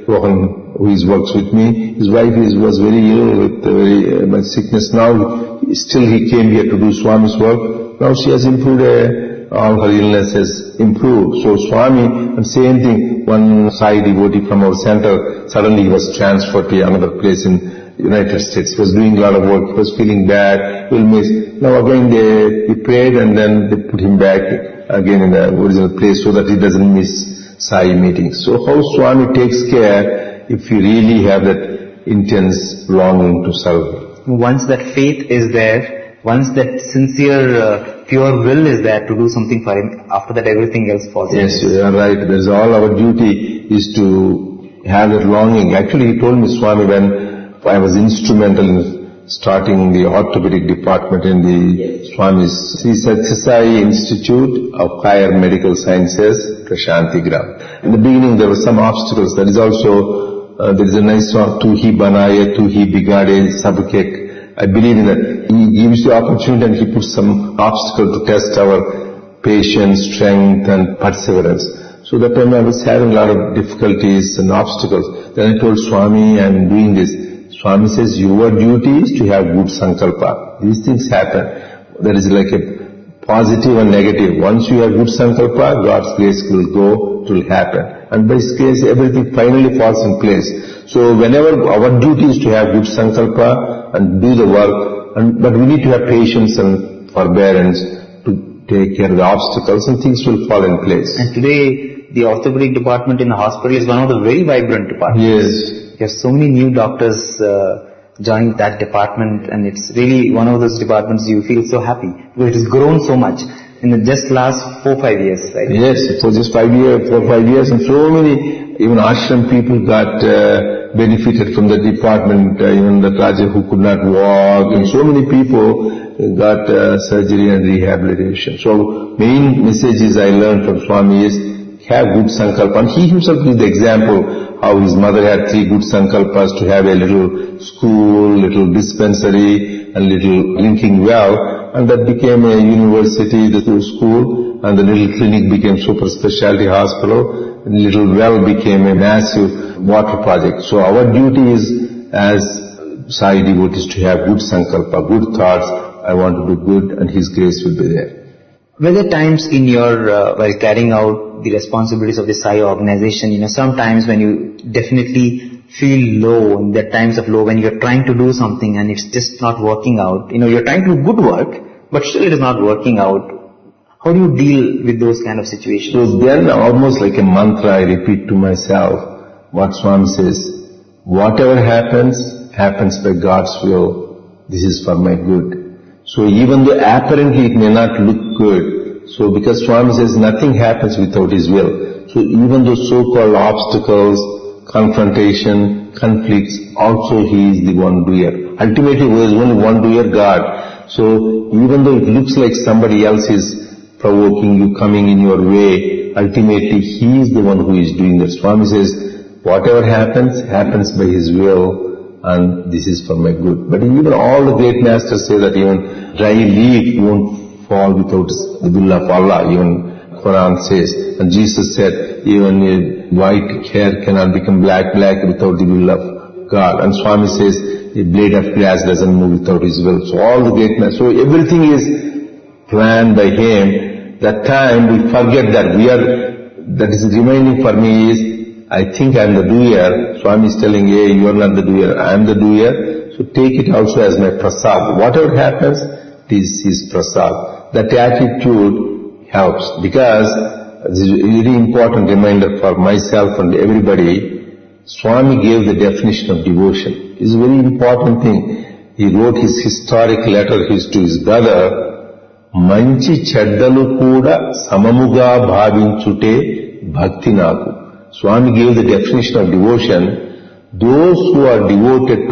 Rohan, who is, works with me, his wife is, was very ill with uh, very uh, much sickness. Now, still he came here to do Swami's work. Now she has improved, uh, all her illness has improved. So Swami, and same thing, one Sai devotee from our center, suddenly he was transferred to another place in United States. He was doing a lot of work, he was feeling bad, will miss. Now again they, he prayed and then they put him back again in the original place so that he doesn't miss Sai meetings. So how Swami takes care if you really have that intense longing to serve. Once that faith is there, once that sincere, uh, pure will is there to do something for him, after that everything else falls. Yes, you are right. That's all our duty is to have that longing. Actually, he told me, Swami, when I was instrumental in starting the orthopedic department in the yes. Swami's Sri Sathya Sai Institute of Higher Medical Sciences, Prashanti Gram. In the beginning there were some obstacles. There is also, uh, there is a nice song, Tu Hi Banaye, Tu Hi Bigade, Sabke. I believe in that. He gives the opportunity and he puts some obstacle to test our patience, strength and perseverance. So that time I was having a lot of difficulties and obstacles. Then I told Swami, I am doing this. Swami says, your duty is to have good sankalpa. These things happen. There is like a positive and negative. Once you have good sankalpa, God's grace will go, it will happen. And by His grace, everything finally falls in place. So whenever our duty is to have good sankalpa and do the work, and, but we need to have patience and forbearance to take care of the obstacles and things will fall in place. And today, the orthopedic department in the hospital is one of the very vibrant departments. Yes. You have so many new doctors uh, joined that department, and it's really one of those departments you feel so happy because it has grown so much in the just last four five years, right? Yes, for just five years, four five years, and so many even ashram people got uh, benefited from the department. Uh, even the Raja who could not walk, and so many people got uh, surgery and rehabilitation. So main messages I learned from Swami is have good sankalpa. And he himself gives the example how his mother had three good sankalpas to have a little school, little dispensary, and little linking well, and that became a university, the school, and the little clinic became super specialty hospital, and little well became a massive water project. So our duty is as Sai devotees to have good sankalpa, good thoughts. I want to do good, and His grace will be there. Were there times in your, uh, while carrying out the responsibilities of the Sai organization, you know, sometimes when you definitely feel low, in the times of low, when you're trying to do something and it's just not working out, you know, you're trying to do good work, but still it is not working out. How do you deal with those kind of situations? So then almost like a mantra I repeat to myself what Swami says, whatever happens, happens by God's will. This is for my good. So even though apparently it may not look good, so because Swami says nothing happens without His will. So even those so-called obstacles, confrontation, conflicts, also He is the one doer. Ultimately there is only one doer, God. So even though it looks like somebody else is provoking you, coming in your way, ultimately He is the one who is doing that. Swami says, whatever happens, happens by His will. And this is for my good. But even all the great masters say that even dry leaf won't fall without the will of Allah. Even Quran says, and Jesus said, even a white hair cannot become black, black without the will of God. And Swami says, a blade of grass doesn't move without His will. So all the great masters, so everything is planned by Him. That time we forget that we are, that is remaining for me is, I think I am the doer. Swami is telling, hey, you are not the doer, I am the doer. So take it also as my prasad. Whatever happens, this is prasad. That attitude helps, because this is a very important reminder for myself and everybody. Swami gave the definition of devotion. It's a very important thing. He wrote his historic letter to his brother, Manchi cheddalu kuda samamuga bhavinchute bhakti naku. Swami gave the definition of devotion. Those who are devoted to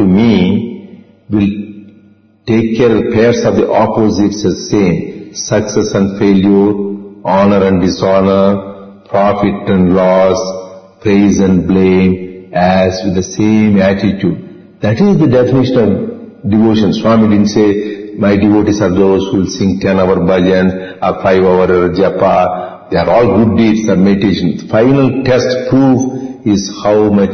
me will take care of the pairs of the opposites as same. Success and failure, honor and dishonor, profit and loss, praise and blame, as with the same attitude. That is the definition of devotion. Swami didn't say, my devotees are those who will sing ten hour bhajan or five hour japa. They are all good deeds and meditation. The final test proof is how much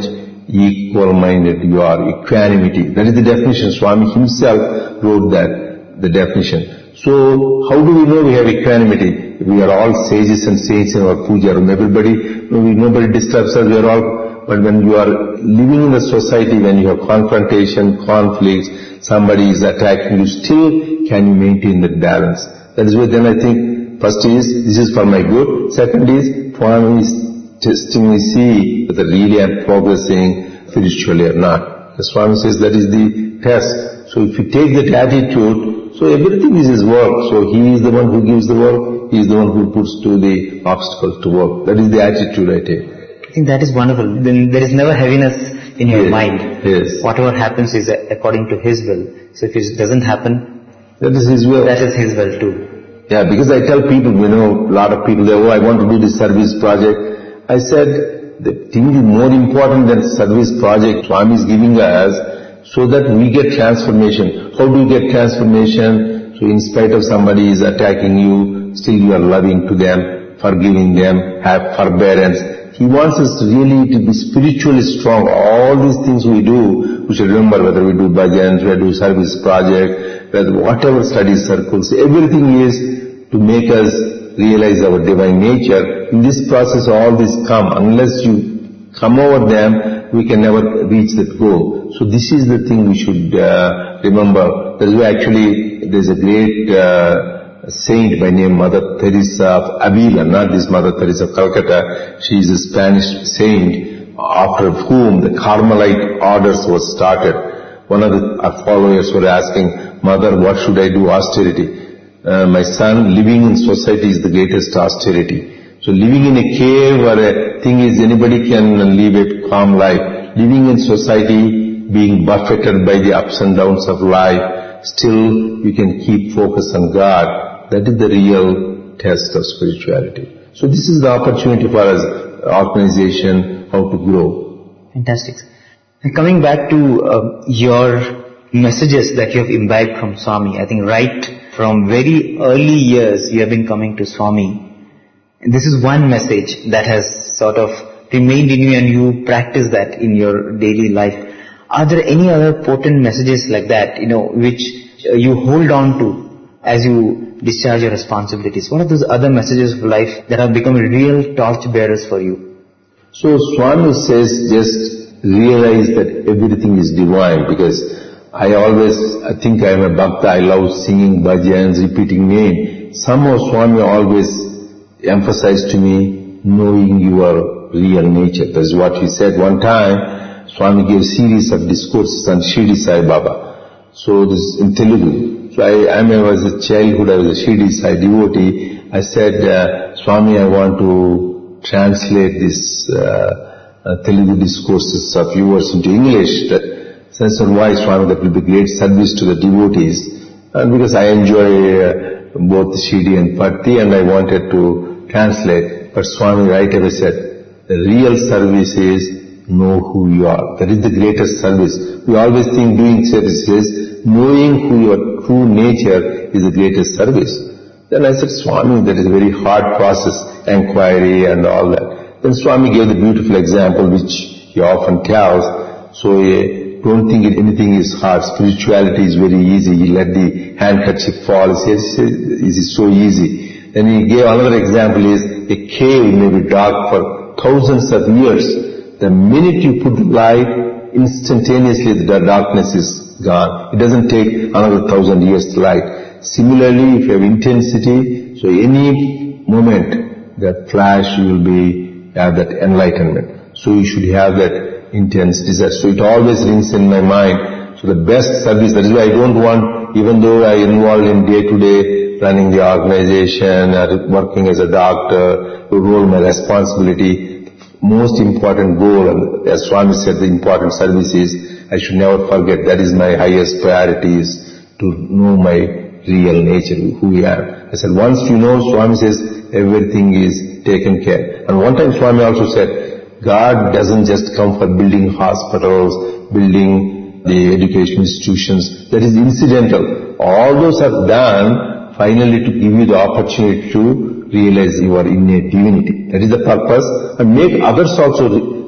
equal-minded you are, equanimity. That is the definition. Swami himself wrote that, the definition. So, how do we know we have equanimity? We are all sages and saints in our puja room. Everybody, nobody disturbs us, we are all, but when you are living in the society, when you have confrontation, conflicts, somebody is attacking you, still can you maintain that balance? That is why then I think, first is, this is for my good. Second is, Swami is testing me, see whether really I am progressing spiritually or not. The Swami says that is the test. So if you take that attitude, so everything is his work. So he is the one who gives the work, he is the one who puts to the obstacles to work. That is the attitude I take. I think that is wonderful. Then there is never heaviness in your yes. mind. Yes. Whatever happens is according to his will. So if it doesn't happen, that is his will. That is his will too. Yeah, because I tell people, you know, a lot of people, they, oh, I want to do this service project. I said, the thing is more important than service project Swami is giving us so that we get transformation. How do you get transformation? So in spite of somebody is attacking you, still you are loving to them, forgiving them, have forbearance. He wants us really to be spiritually strong. All these things we do, we should remember whether we do bhajans, whether we do service project, whether whatever study circles, everything is to make us realize our divine nature. In this process all this come. Unless you come over them, we can never reach that goal. So this is the thing we should uh, remember. That is why actually there is a great uh, saint by name Mother Teresa of Avila, not this Mother Teresa of Calcutta. She is a Spanish saint after whom the Carmelite orders was started. One of the uh, followers were asking, Mother, what should I do? Austerity. Uh, my son, living in society is the greatest austerity. So living in a cave or a thing is anybody can live a calm life. Living in society, being buffeted by the ups and downs of life, still you can keep focus on God. That is the real test of spirituality. So this is the opportunity for us, organization, how to grow. Fantastic. And coming back to uh, your messages that you have imbibed from Swami, I think right from very early years you have been coming to Swami. And this is one message that has sort of remained in you and you practice that in your daily life. Are there any other potent messages like that, you know, which uh, you hold on to as you discharge your responsibilities? What are those other messages of life that have become real torch bearers for you? So Swami says just realize that everything is divine, because I always I think I am a bhakta, I love singing bhajans, repeating name. Somehow Swami always emphasized to me knowing your real nature. That is what he said one time. Swami gave series of discourses on Shirdi Sai Baba. So this is in Telugu. So I, I was a childhood, I was a Shirdi Sai devotee. I said, uh, Swami, I want to translate this uh, uh, Telugu discourses of yours into English. That, sense of why Swami, that will be great service to the devotees. And because I enjoy uh, both Shirdi and Bhakti, and I wanted to translate. But Swami right away said, the real service is know who you are. That is the greatest service. We always think doing service is knowing who your true nature is the greatest service. Then I said, Swami, that is a very hard process, inquiry and all that. Then Swami gave the beautiful example which he often tells. So uh, don't think anything is hard. Spirituality is very easy. You let the handkerchief fall. He says, it is so easy. Then he gave another example is a cave may be dark for thousands of years. The minute you put the light, instantaneously the darkness is gone. It doesn't take another thousand years to light. Similarly, if you have intensity, so any moment that flash you will be, have that enlightenment. So you should have that intense desire. So it always rings in my mind. So the best service, that is why I don't want, even though I involved in day-to-day running the organization, or working as a doctor, to roll my responsibility, most important goal, and as Swami said, the important service is, I should never forget, that is my highest priority, is to know my real nature, who we are. I said, once you know, Swami says, everything is taken care. And one time Swami also said, God doesn't just come for building hospitals, building the education institutions. That is incidental. All those are done finally to give you the opportunity to realize your innate divinity. That is the purpose. And make others also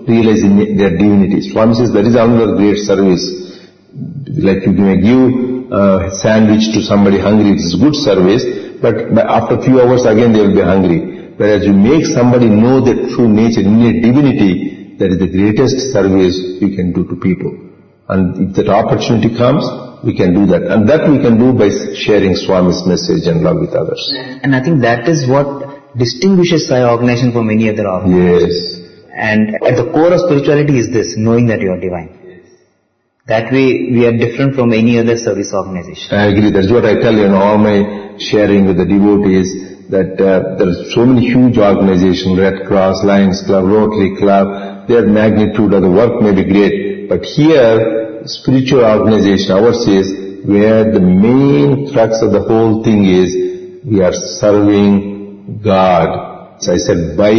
realizing their divinity. Swami says that is another great service. Like you may give a sandwich to somebody hungry, it is good service, but after a few hours again they will be hungry. Whereas you make somebody know the true nature, innate divinity, that is the greatest service we can do to people. And if that opportunity comes, we can do that. And that we can do by sharing Swami's message and love with others. And I think that is what distinguishes Sai organization from any other organization. Yes. And at the core of spirituality is this, knowing that you are divine. Yes. That way we are different from any other service organization. I agree. That's what I tell you in all my sharing with the devotees, that uh, there are so many huge organizations, Red Cross, Lions Club, Rotary Club, their magnitude of the work may be great. But here, spiritual organization, ours is, where the main crux of the whole thing is, we are serving God. So I said, by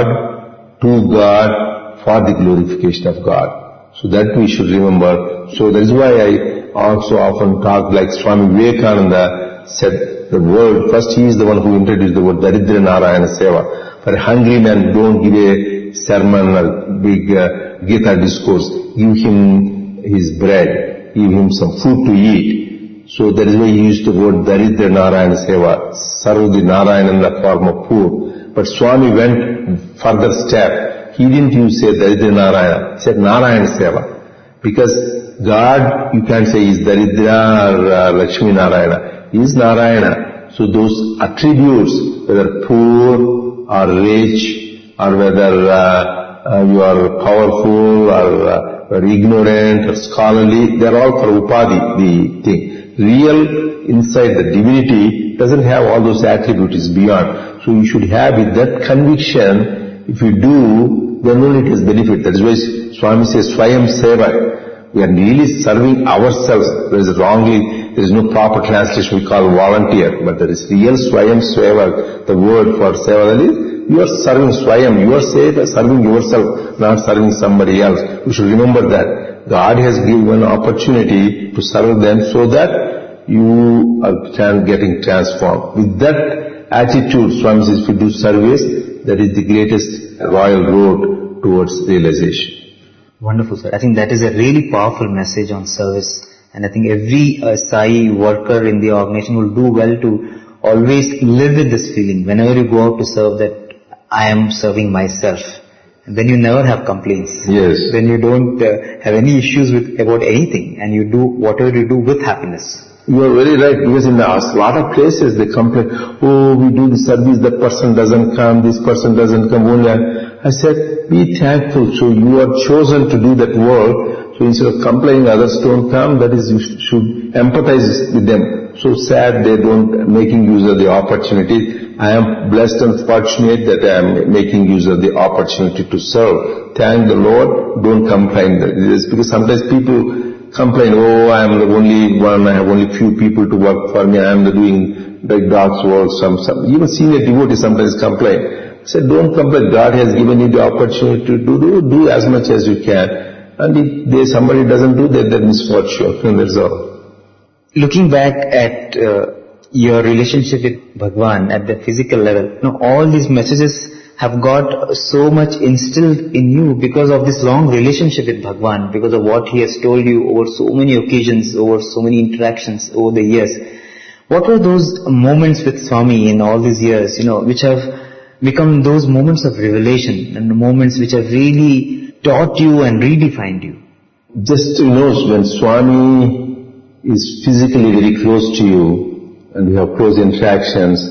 God, to God, for the glorification of God. So that we should remember. So that is why I also often talk like Swami Vivekananda said the word, first he is the one who introduced the word Daridra Narayana Seva. For a hungry man, don't give a sermon or big uh, Gita discourse. Give him his bread, give him some food to eat. So that is why he used the word Daridra Narayana Seva, serve the Narayana in the form of food. But Swami went further step. He didn't use say Daridra Narayana, he said Narayana Seva. Because God, you can't say is Daridra or uh, Lakshmi Narayana. He is Narayana. So those attributes, whether poor or rich, or whether uh, uh, you are powerful or, uh, or ignorant or scholarly, they are all for Upadi, the thing. Real inside the divinity doesn't have all those attributes, beyond. So you should have with that conviction. If you do, then only it has benefit. That is why Swami says, Swayam Seva. We are really serving ourselves. There is wrongly, there is no proper translation we call volunteer, but there is real Swayam Seva, the word for Seva. That is, you are serving Swayam, you are serving yourself, not serving somebody else. You should remember that. God has given opportunity to serve them so that you are getting transformed. With that attitude, Swami says, if you do service, that is the greatest royal road towards realization. Wonderful, sir. I think that is a really powerful message on service. And I think every uh, Sai worker in the organization will do well to always live with this feeling. Whenever you go out to serve, that I am serving myself. And then you never have complaints. Yes. Then you don't uh, have any issues with about anything. And you do whatever you do with happiness. You are very right, because in a lot of places they complain, oh, we do the service, that person doesn't come, this person doesn't come. Only I said, be thankful. So you are chosen to do that work. So instead of complaining others don't come, that is, you should empathize with them. So sad they don't making use of the opportunity. I am blessed and fortunate that I am making use of the opportunity to serve. Thank the Lord, don't complain. It's because sometimes people complain, oh, I am the only one, I have only few people to work for me, I am the doing like dog's work. Some, some, even senior devotees sometimes complain. I said, don't complain, God has given you the opportunity to do, do, do as much as you can. And if there somebody doesn't do that, then misfortune, and that's all. Looking back at uh, your relationship with Bhagwan at the physical level, you know, all these messages have got so much instilled in you because of this long relationship with Bhagwan, because of what he has told you over so many occasions, over so many interactions over the years. What were those moments with Swami in all these years, you know, which have become those moments of revelation and the moments which have really taught you and redefined you? Just to know, when Swami is physically very close to you and you have close interactions,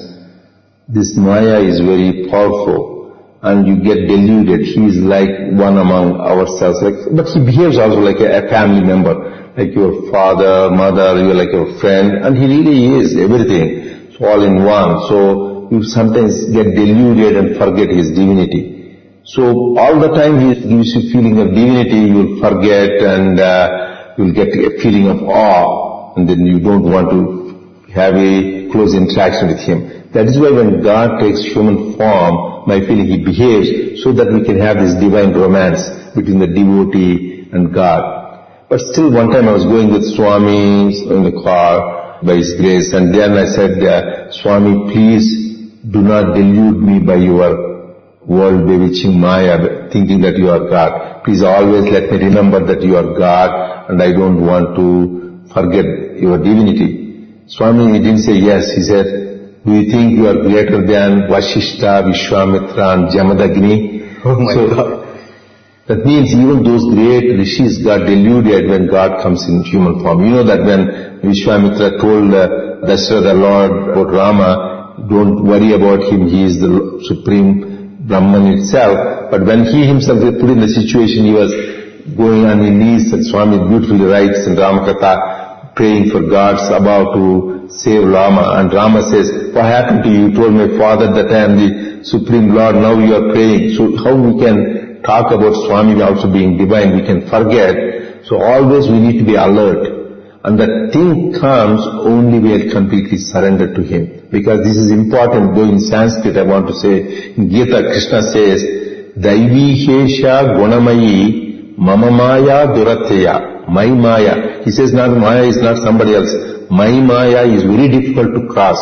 this Maya is very powerful. And you get deluded. He is like one among ourselves. Like, but he behaves also like a, a family member, like your father, mother, you're like your friend, and he really is everything. So all in one. So you sometimes get deluded and forget his divinity. So all the time he gives you feeling of divinity, you'll forget and uh, you'll get a feeling of awe, and then you don't want to have a close interaction with him. That is why when God takes human form, my feeling he behaves so that we can have this divine romance between the devotee and God. But still one time I was going with Swami in the car by his grace, and then I said, uh, Swami, please do not delude me by your world bewitching Maya, thinking that you are God. Please always let me remember that you are God, and I don't want to forget your divinity. Swami didn't say yes. He said, do you think you are greater than Vashishta, Vishwamitra and Jamadagni? Oh my so, God. That means even those great rishis got deluded when God comes in human form. You know that when Vishwamitra told uh, Dasharatha Lord about Rama, don't worry about him, he is the supreme Brahman itself. But when he himself was put in the situation, he was going on his knees, and Swami beautifully writes in Ramakatha, praying for gods above to save Rama. And Rama says, what happened to you? You told my father that I am the supreme Lord, now you are praying. So how we can talk about Swami also being divine, we can forget. So always we need to be alert. And that thing comes only when we completely surrender to Him. Because this is important, though in Sanskrit I want to say, in Gita Krishna says, Daivi Hesha Gunamayi Mama Maya Duratya. My Maya. He says not Maya is not somebody else. My Maya is very difficult to cross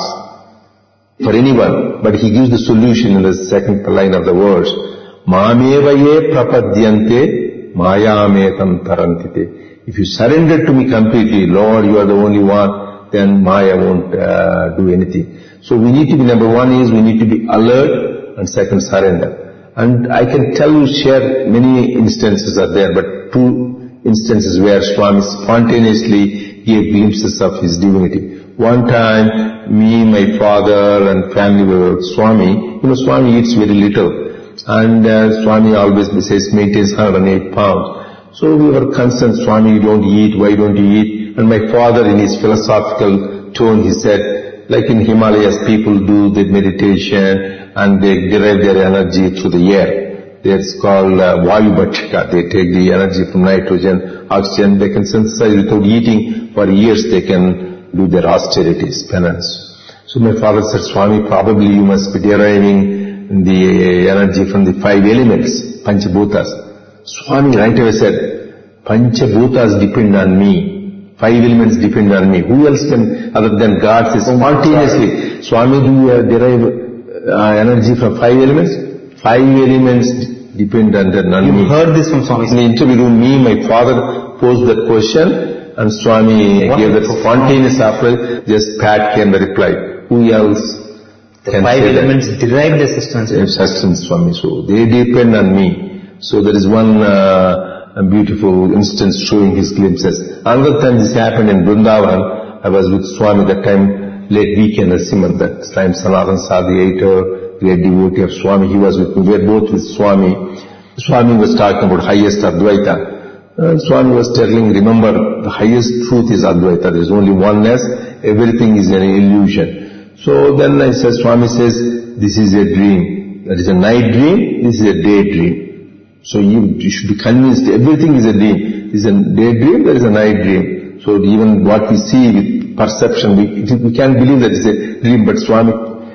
for anyone. But he gives the solution in the second line of the verse. Mamevaye prapadyante mayametam tarantite. If you surrender to me completely, Lord, you are the only one, then Maya won't uh, do anything. So we need to be, number one is we need to be alert, and second, surrender. And I can tell you, share many instances are there, but two instances where Swami spontaneously gave glimpses of his divinity. One time, me, my father and family were with Swami. You know, Swami eats very little. And uh, Swami always says maintains one hundred eight pounds. So we were concerned, Swami, you don't eat, why don't you eat? And my father, in his philosophical tone, he said, like in Himalayas, people do the meditation and they derive their energy through the air. It's called uh, Vayu Bhattika. They take the energy from nitrogen, oxygen. They can synthesize without eating. For years they can do their austerities, penance. So my father said, Swami, probably you must be deriving the energy from the five elements, Panchabhutas. Swami right away said, Panchabhutas depend on me. Five elements depend on me. Who else can, other than God, says spontaneously, Swami, do you uh, derive uh, energy from five elements? Five elements depend on, on you me. You heard this from Swami? In the interview room, me, my father posed that question, and Swami what gave that spontaneous after, just pat came the reply. Who else? The five elements that? Derive their sustenance. Sustenance, Swami. So they depend on me. So there is one uh, a beautiful instance showing his glimpses. Another time this happened in Vrindavan. I was with Swami that time, late weekend at Simon. That time Sanatan Sadhi, editor, great devotee of Swami. He was with me. We were both with Swami. Swami was talking about highest Advaita. And Swami was telling, remember, the highest truth is Advaita. There is only oneness. Everything is an illusion. So then I said, Swami says, this is a dream. That is a night dream. This is a day dream. So you, you should be convinced everything is a dream. There is a daydream, there is a night dream. So even what we see with perception, we, we can't believe that it's a dream, but Swami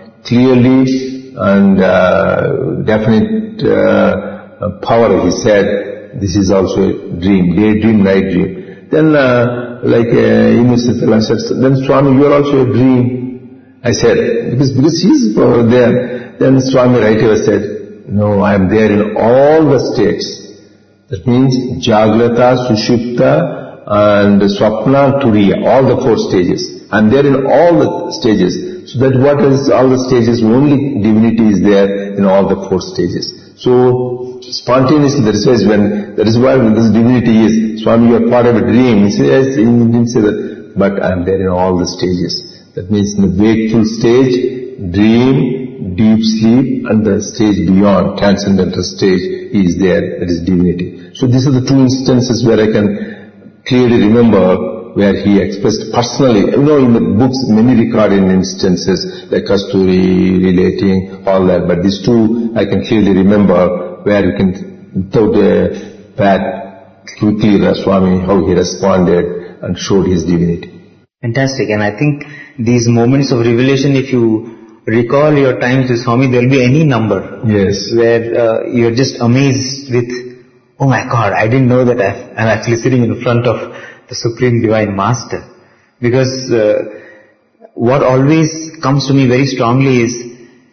clearly and uh, definite uh, power, he said, this is also a dream, daydream, night dream. Then uh, like uh, innocent fellow said, then Swami, you are also a dream. I said, because, because he's over there. Then Swami right away said, no, I am there in all the states. That means Jagrata, Sushupta and Swapna, Turiya, all the four stages. I am there in all the stages. So that what is all the stages? Only divinity is there in all the four stages. So spontaneously, that is why when, that is why this divinity is, Swami, you are part of a dream. He says, he didn't say that, but I am there in all the stages. That means in the wakeful stage, dream, deep sleep, and the stage beyond, transcendental stage, he is there, that is divinity. So these are the two instances where I can clearly remember where he expressed personally. You know, in the books, many recorded instances, like Kasturi, relating, all that, but these two I can clearly remember where you can, without a pat, quickly the Swami, how he responded and showed his divinity. Fantastic, and I think these moments of revelation, if you recall your times with Swami, there will be any number. Yes. Where uh, you're just amazed with, oh my God, I didn't know that I've, I'm actually sitting in front of the Supreme Divine Master. Because uh, what always comes to me very strongly is,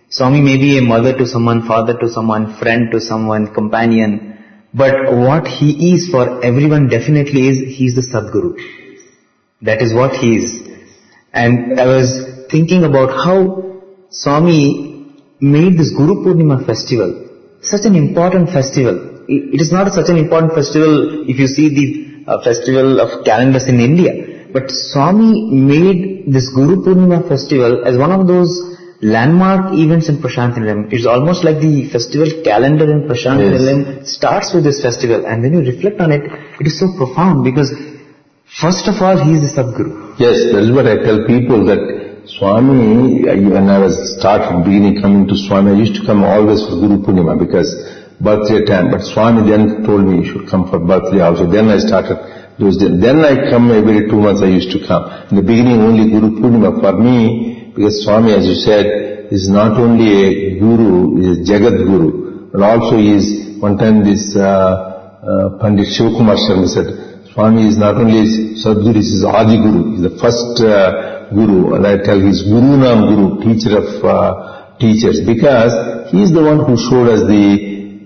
Swami may be a mother to someone, father to someone, friend to someone, companion, but what he is for everyone definitely is, he is the Sadguru. That is what he is. And I was thinking about how Swami made this Guru Purnima festival such an important festival. It is not such an important festival if you see the uh, festival of calendars in India. But Swami made this Guru Purnima festival as one of those landmark events in Prasanthi Nilayam. It's almost like the festival calendar in Prasanthi Nilayam yes. starts with this festival, and when you reflect on it, it is so profound because first of all, he is the Sadguru. Yes, that is what I tell people, that Swami, when I was started beginning coming to Swami, I used to come always for Guru Purnima because birthday time, but Swami then told me you should come for birthday also. Then I started those days. Then I come every two months I used to come. In the beginning only Guru Purnima for me, because Swami, as you said, is not only a Guru, he is Jagat Guru, but also he is, one time this uh, uh, Pandit Shivakumar Sharma said, Swami is not only Sadguru, he is Adi Guru, he is the first uh, Guru, and I tell he is Guru Nam Guru, teacher of uh, teachers, because he is the one who showed us the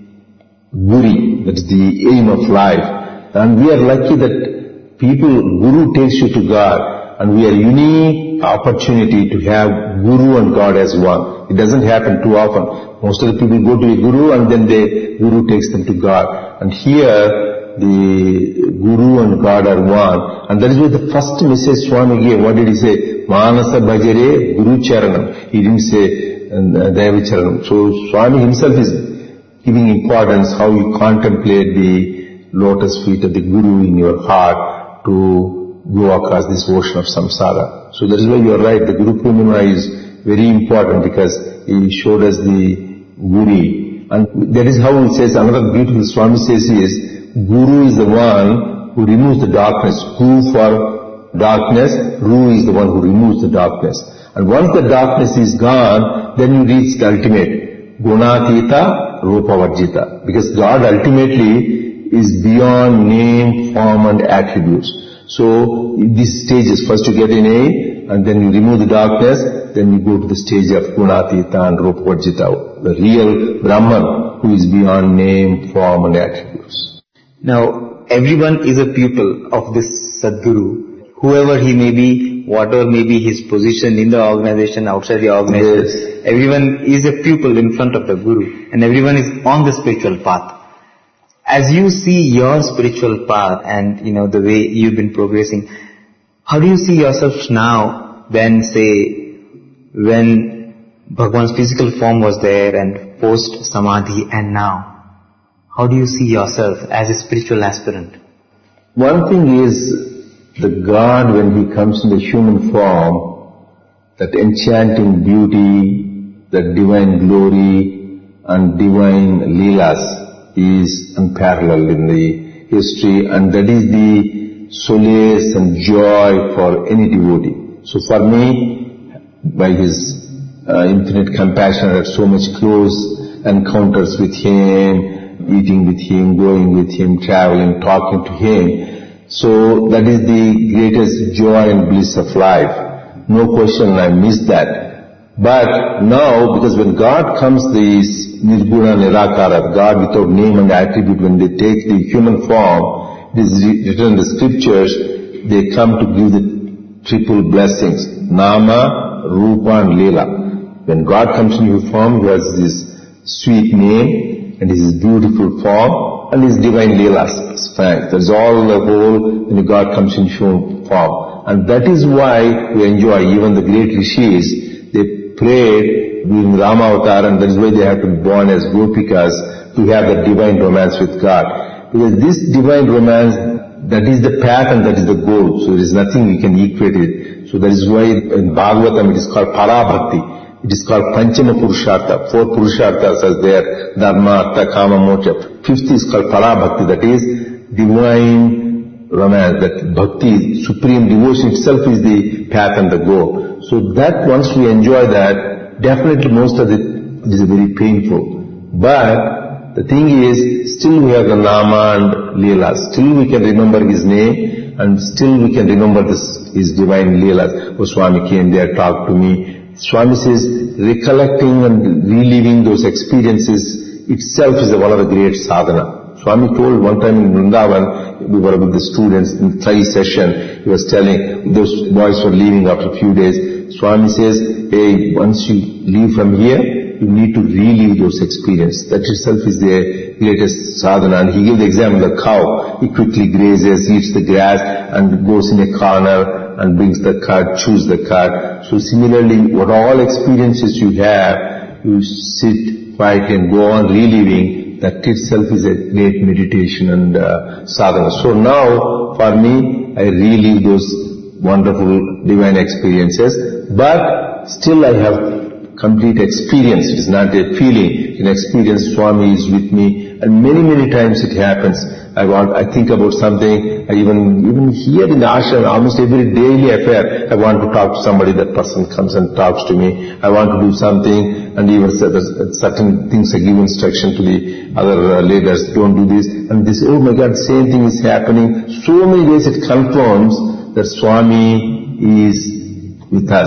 Guri, that is the aim of life. And we are lucky that people, Guru takes you to God, and we are unique opportunity to have Guru and God as one. It doesn't happen too often. Most of the people go to a Guru and then the Guru takes them to God. And here, the Guru and God are one. And that is why the first message Swami gave. What did he say? Manasa Bhajare Guru Charanam. He didn't say uh, Daiva Charanam. So Swami himself is giving importance how you contemplate the lotus feet of the Guru in your heart to go across this ocean of samsara. So that is why you are right, the Guru Purnima is very important because he showed us the Guri. And that is how he says, another beautiful Swami says is, Guru is the one who removes the darkness. Guru for darkness, Ru is the one who removes the darkness. And once the darkness is gone, then you reach the ultimate, Gunatita Rupavarjita. Because God ultimately is beyond name, form and attributes. So these stages, first you get in A, and then you remove the darkness, then you go to the stage of Gunatita and Rupavarjita, the real Brahman who is beyond name, form and attributes. Now, everyone is a pupil of this Sadguru, whoever he may be, whatever may be his position in the organization, outside the organization, yes. Everyone is a pupil in front of the Guru, and everyone is on the spiritual path. As you see your spiritual path and, you know, the way you've been progressing, how do you see yourself now when, say, when Bhagwan's physical form was there and post-samadhi and now? How do you see yourself as a spiritual aspirant? One thing is, the God when He comes in the human form, that enchanting beauty, that divine glory and divine leelas, is unparalleled in the history, and that is the solace and joy for any devotee. So for me, by His uh, infinite compassion, I had so much close encounters with Him, eating with Him, going with Him, traveling, talking to Him. So that is the greatest joy and bliss of life. No question, I miss that. But now, because when God comes, this Nirguna Nirakara, God without name and attribute, when they take the human form, it is written in the scriptures, they come to give the triple blessings, Nama, Rupa and Leela. When God comes in human form, He has this sweet name, and His beautiful form, and His divine Leelas. That is all the whole when God comes in human form. And that is why we enjoy, even the great rishis, they prayed during Rama Avatar, and that is why they have to be born as Gopikas to have that divine romance with God. Because this divine romance, that is the path and that is the goal. So there is nothing we can equate it. So that is why in Bhagavatam it is called Parabhakti. It is called Panchama Purushartha. Four Purusharthas are there, Dharma, Artha, Kama, Moksha. Fifth is called Parabhakti, that is divine romance, that bhakti, supreme devotion itself is the path and the goal. So that once we enjoy that, definitely most of it is very painful. But the thing is, still we have the Nama and Leela. Still we can remember His name, and still we can remember this, His divine Leela. Oh, Swami came there, talked to me, Swami says, recollecting and reliving those experiences itself is one of the great sadhana. Swami told one time in Vrindavan, we were with the students in the Trai session, he was telling, those boys were leaving after a few days. Swami says, hey, once you leave from here, you need to relive those experiences. That itself is the greatest sadhana. And he gave the example of the cow. He quickly grazes, eats the grass, and goes in a corner and brings the cud, chews the cud. So similarly, what all experiences you have, you sit quietly and go on reliving. That itself is a great meditation and uh, sadhana. So now, for me, I relive those wonderful divine experiences, but still I have complete experience. It is not a feeling. In experience, Swami is with me, and many, many times it happens. I want, I think about something, I even, even here in the ashram, almost every daily affair, I want to talk to somebody, that person comes and talks to me. I want to do something, and even certain things I give instruction to the other uh, leaders, don't do this, and this, oh my God, same thing is happening. So many ways it confirms that Swami is with us.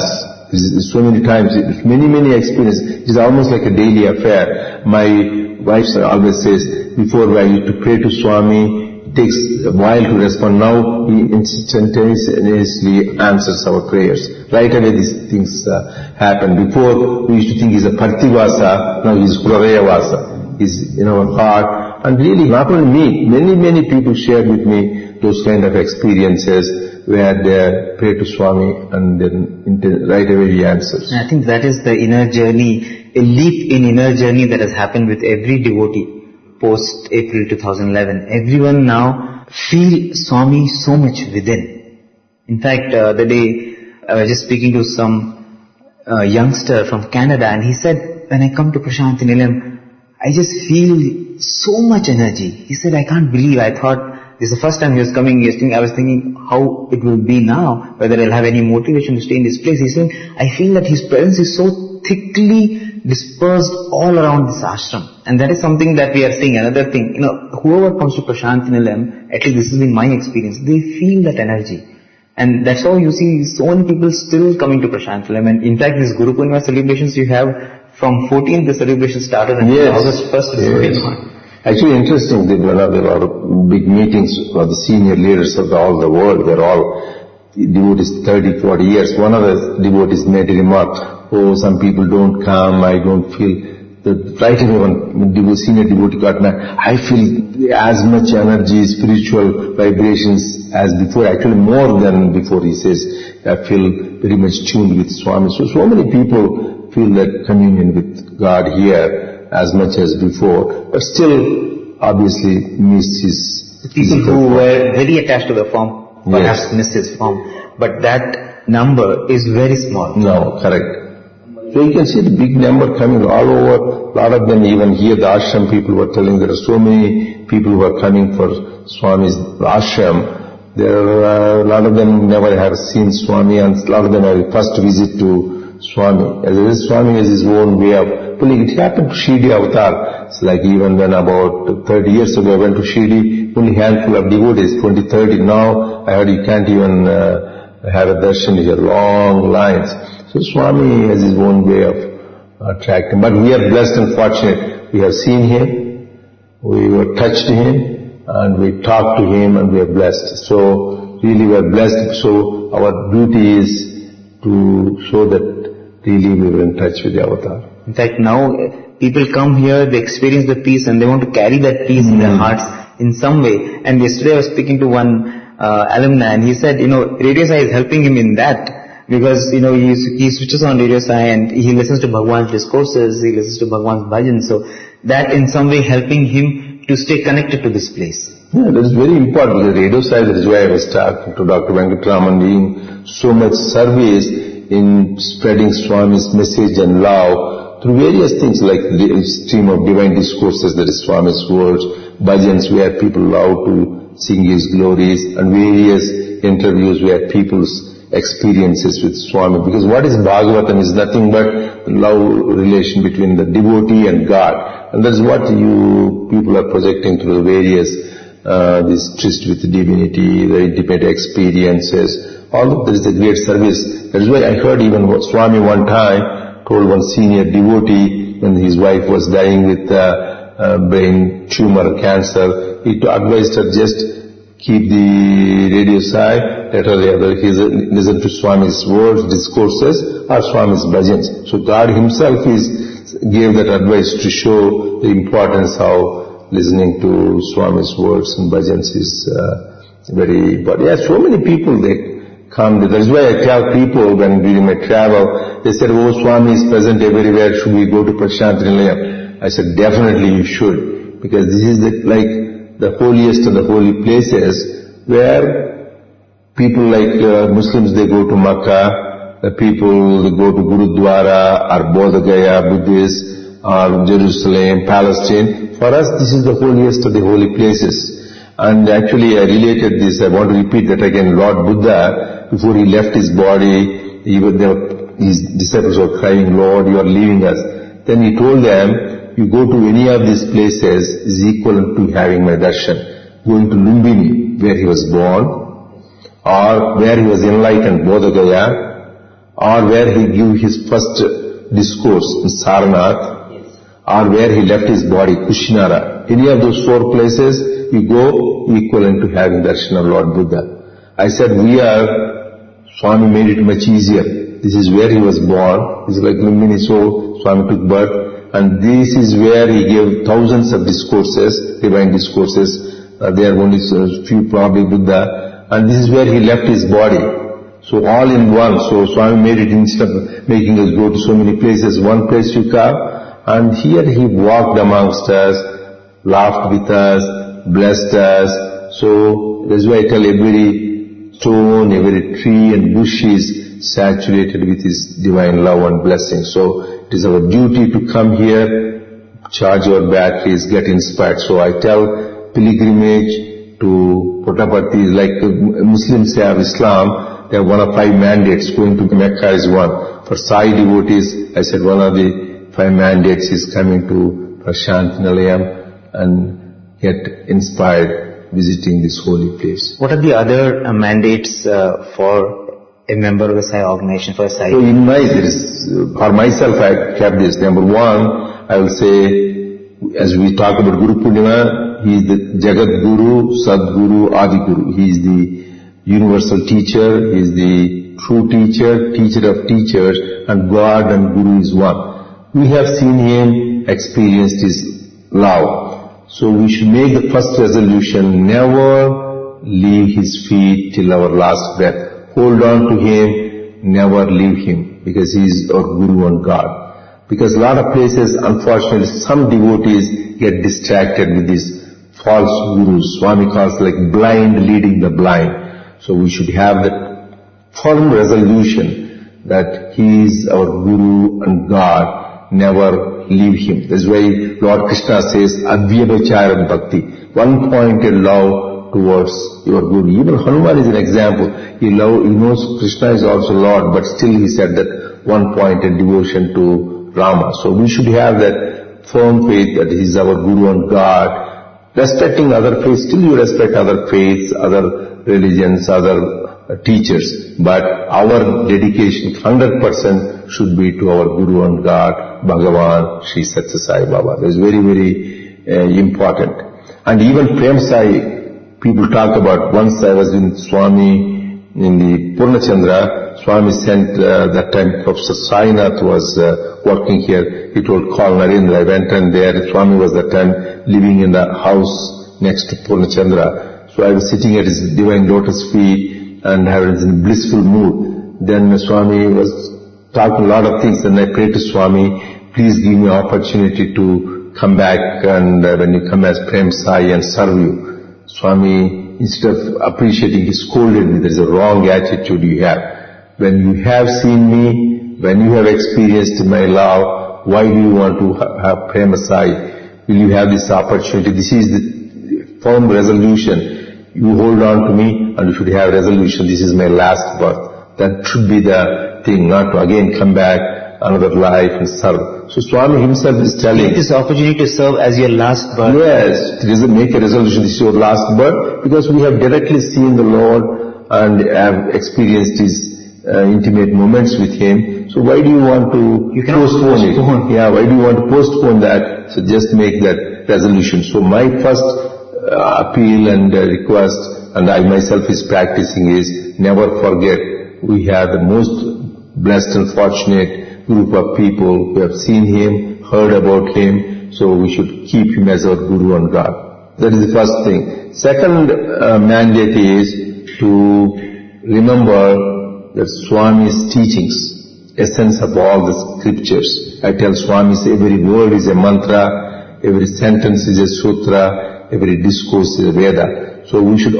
So many times, many, many experiences. It is almost like a daily affair. My wife always says, before I used to pray to Swami, it takes a while to respond. Now he instantaneously answers our prayers. Right away these things uh, happen. Before we used to think he's a Parthivasa, now he's Hridayavasa. He's in our heart. And really, not only me, many, many people shared with me those kind of experiences where they pray to Swami and then right away he answers. I think that is the inner journey, a leap in inner journey that has happened with every devotee post April two thousand eleven. Everyone now feel Swami so much within. In fact, uh, the day I was just speaking to some uh, youngster from Canada, and he said, when I come to Prashanthi Nilayam, I just feel so much energy. He said, I can't believe, I thought, this is the first time he was coming yesterday. I was thinking how it will be now, whether I'll have any motivation to stay in this place. He said, I feel that his presence is so thickly dispersed all around this ashram. And that is something that we are seeing. Another thing, you know, whoever comes to Prashanthi Nilayam, at least this has been my experience, they feel that energy. And that's how you see so many people still coming to Prashanthi Nilayam. And in fact, these Guru Purnima celebrations you have, from fourteenth the celebration started and yes. August first is going on. Actually interesting, there were, there are big meetings for the senior leaders of the, all the world. They're all devotees thirty, forty years. One of the devotees made a remark, oh, some people don't come, I don't feel. The right away one senior devotee got mad. I feel as much energy, spiritual vibrations as before, actually more than before. He says, I feel very much tuned with Swami. So, so many people feel that communion with God here as much as before, but still obviously miss his the people who form. Were very attached to the form perhaps yes. miss his form, but that number is very small. No, correct. So you can see the big number coming all over. A lot of them, even here the ashram people were telling there are so many people who are coming for Swami's ashram. There are uh, a lot of them never have seen Swami, and a lot of them are first visit to Swami. As Swami has his own way of pulling. It happened to Shirdi Avatar. It's like even when about thirty years ago I went to Shirdi, only handful of devotees, twenty, thirty. Now I heard you can't even uh, have a darshan here, long lines. So Swami has his own way of attracting. But we are blessed and fortunate. We have seen him, we were touched him, and we talked to him, and we are blessed. So really we are blessed. So our duty is to show that really we were in touch with the Avatar. In fact, now people come here, they experience the peace and they want to carry that peace mm. in their hearts in some way. And yesterday I was speaking to one uh, alumni, and he said, you know, Radio Sai is helping him in that, because, you know, he, he switches on Radio Sai and he listens to Bhagwan's discourses, he listens to Bhagwan's bhajans. So that in some way helping him to stay connected to this place. Yeah, that is very important. The Radio Sai, that is why I was talking to Doctor Venkatraman, doing so much service in spreading Swami's message and love through various things like the stream of divine discourses, that is Swami's words, bhajans where people love to sing his glories, and various interviews where people's experiences with Swami. Because what is Bhagavatam is nothing but the love relation between the devotee and God. And that's what you people are projecting through the various, uh, this tryst with divinity, the intimate experiences, Although there is a great service. That is why I heard even what Swami one time told one senior devotee when his wife was dying with uh, uh, brain tumor cancer, he advised her just keep the radio side, let her listen to Swami's words, discourses, or Swami's bhajans. So God himself is gave that advice to show the importance of listening to Swami's words and bhajans is uh, very important. Yeah, so many people they come. That is why I tell people when during my travel, they said, oh, Swami is present everywhere, should we go to Prashant Nilayam? I said, definitely you should, because this is the, like the holiest of the holy places where people like uh, Muslims, they go to Makkah, the people they go to Gurudwara or Bodh Gaya, Buddhists, or Jerusalem, Palestine. For us, this is the holiest of the holy places. And actually I related this, I want to repeat that again. Lord Buddha, before he left his body, even the, his disciples were crying, Lord, you are leaving us. Then he told them, you go to any of these places is equivalent to having my darshan. Going to Lumbini, where he was born, or where he was enlightened, Bodh Gaya, or where he gave his first discourse in Sarnath, or where he left his body, Kushinara. Any of those four places, you go equivalent to having darshan of Lord Buddha. I said, we are, Swami made it much easier. This is where he was born. It's like Lumbini, so Swami took birth. And this is where he gave thousands of discourses, divine discourses. Uh, there are only a few probably Buddha. And this is where he left his body. So all in one. So Swami made it instead of making us go to so many places, one place you come. And here he walked amongst us, laughed with us, blessed us. So that's why I tell every stone, every tree and bush is saturated with his divine love and blessing. So it is our duty to come here, charge our batteries, get inspired. So I tell pilgrimage to Puttaparthi is like Muslims have Islam. They have one of five mandates. Going to Mecca is one. For Sai devotees, I said one of the five mandates is coming to Prashant Nilayam and get inspired visiting this holy place. What are the other uh, mandates uh, for a member of the Sai organization, for a Sai? So in my, there is, uh, for myself I kept this. Number one, I will say, as we talk about Guru Purnima, he is the Jagat Guru, Sadguru, Adi Guru. He is the universal teacher, he is the true teacher, teacher of teachers, and God and Guru is one. We have seen him, experienced his love. So we should make the first resolution, never leave his feet till our last breath. Hold on to him, never leave him, because he is our Guru and God. Because a lot of places, unfortunately, some devotees get distracted with these false gurus. Swami calls like blind leading the blind. So we should have that firm resolution that he is our Guru and God, never leave him. That's why Lord Krishna says, Advyabhacharam Bhakti, one-pointed love towards your Guru. Even Hanuman is an example. He, love, he knows Krishna is also Lord, but still he said that one-pointed devotion to Rama. So we should have that firm faith that he is our Guru and God. Respecting other faiths, still you respect other faiths, other religions, other uh, teachers. But our dedication, one hundred percent should be to our Guru and God, Bhagavan, Sri Satya Sai Baba. That is very, very uh, important. And even Prem Sai, people talk about, once I was in Swami, in the Purnachandra, Swami sent, uh, that time Professor Sainath was uh, working here. He told, call Narendra. I went and there, Swami was that time living in the house next to Purnachandra. So I was sitting at his divine lotus feet and I was in a blissful mood. Then Swami was talking a lot of things and I prayed to Swami, please give me opportunity to come back and uh, when you come as Prem Sai and serve you. Swami, instead of appreciating, he scolded me. There is a wrong attitude you have. When you have seen me, when you have experienced my love, why do you want to ha- have Prem Sai? Will you have this opportunity? This is the firm resolution. You hold on to me and you should have resolution. This is my last birth. That should be the thing, not to again come back another life and serve. So Swami himself is telling, take this opportunity to serve as your last birth. Yes, make a resolution, this is your last birth, because we have directly seen the Lord and have experienced his uh, intimate moments with him. So why do you want to You postpone, postpone it? Yeah, why do you want to postpone that? So just make that resolution. So my first uh, appeal and uh, request, and I myself is practicing, is never forget we have the most blessed and fortunate group of people who have seen him, heard about him, so we should keep him as our Guru and God. That is the first thing. Second uh, mandate is to remember that Swami's teachings, essence of all the scriptures. I tell Swamis, every word is a mantra, every sentence is a sutra, every discourse is a Veda. So we should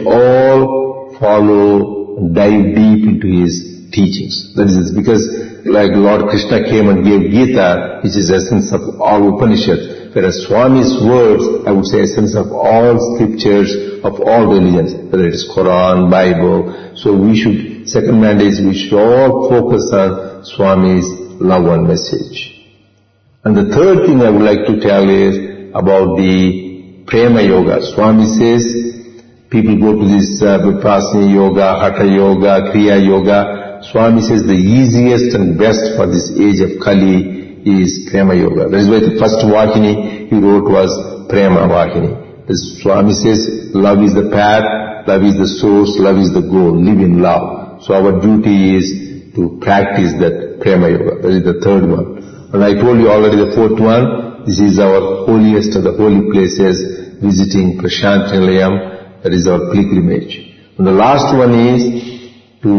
all follow and dive deep into his teachings. That is because like Lord Krishna came and gave Gita, which is essence of all Upanishads, whereas Swami's words, I would say essence of all scriptures of all religions, whether it is Quran, Bible. So we should, second mandate is we should all focus on Swami's love and message. And the third thing I would like to tell is about the Prema Yoga. Swami says, people go to this uh, Vipassana Yoga, Hatha Yoga, Kriya Yoga. Swami says the easiest and best for this age of Kali is Prema Yoga. That is why the first Vahini he wrote was Prema Vahini. The Swami says love is the path, love is the source, love is the goal, live in love. So our duty is to practice that Prema Yoga. That is the third one. And I told you already the fourth one, this is our holiest of the holy places, visiting Prashant Nilayam. That is our pilgrimage. And the last one is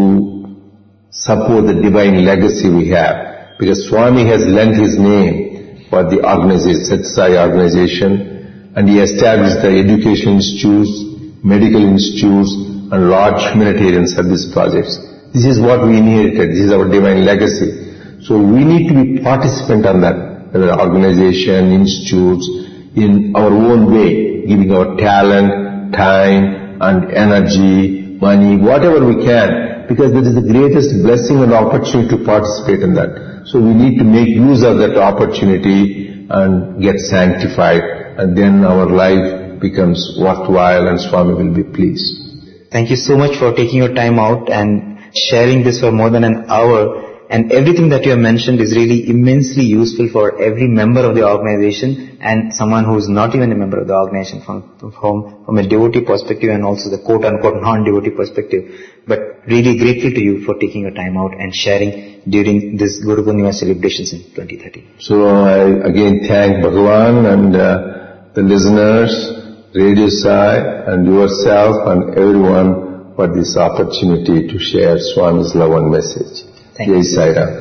to support the divine legacy we have. Because Swami has lent his name for the organization, Sathya Sai organization, and he established the education institutes, medical institutes, and large humanitarian service projects. This is what we inherited. This is our divine legacy. So we need to be participant on that, whether organization, institutes, in our own way, giving our talent, time and energy, money, whatever we can, because that is the greatest blessing and opportunity to participate in that. So we need to make use of that opportunity and get sanctified, and then our life becomes worthwhile and Swami will be pleased. Thank you so much for taking your time out and sharing this for more than an hour. And everything that you have mentioned is really immensely useful for every member of the organization and someone who is not even a member of the organization from, from, from a devotee perspective and also the quote-unquote non-devotee perspective. But really grateful to you for taking your time out and sharing during this Guru Purnima celebrations in twenty thirteen. So I again thank Bhagavan and uh, the listeners, Radio Sai and yourself and everyone for this opportunity to share Swami's love and message. Thank you. Sai Ram.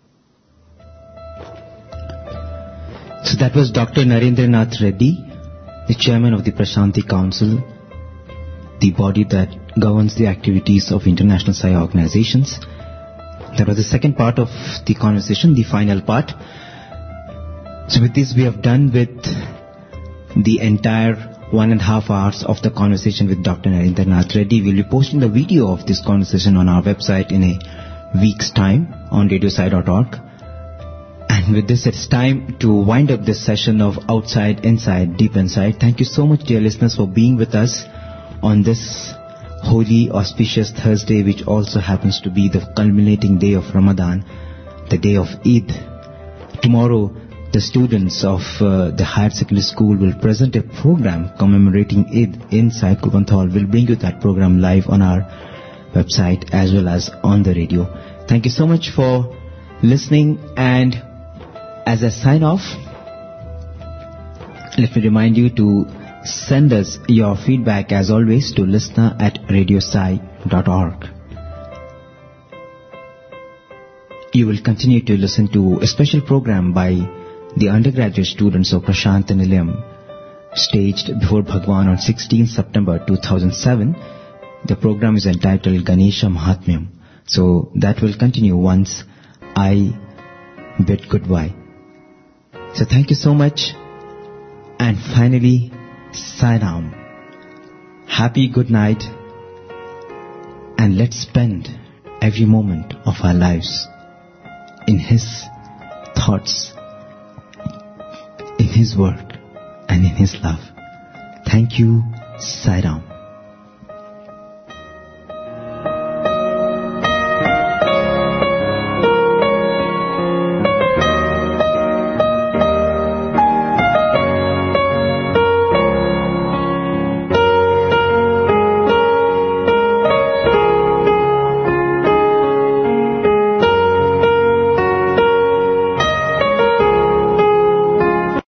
So that was Doctor Narendranath Reddy, the chairman of the Prashanti Council, the body that governs the activities of international Sai organizations. That was the second part of the conversation, the final part. So with this we have done with the entire one and a half hours of the conversation with Doctor Narendranath Reddy. We'll be posting the video of this conversation on our website in a week's time on radio sai dot org. And with this, it's time to wind up this session of Outside, Inside, Deep Inside. Thank you so much, dear listeners, for being with us on this holy, auspicious Thursday, which also happens to be the culminating day of Ramadan, the day of Eid. Tomorrow, the students of uh, the higher secondary school will present a program commemorating Eid inside Kurbanth Hall. We'll bring you that program live on our website as well as on the radio. Thank you so much for listening, and as a sign off, let me remind you to send us your feedback as always to listener at radio sai dot org. You will continue to listen to a special program by the undergraduate students of Prashant Nilayam, staged before Bhagwan on sixteenth September two thousand seven. The program is entitled Ganesha Mahatmyam. So that will continue once I bid goodbye. So thank you so much. And finally, Sai Ram. Happy good night. And let's spend every moment of our lives in His thoughts, in His work, and in His love. Thank you. Sai Ram.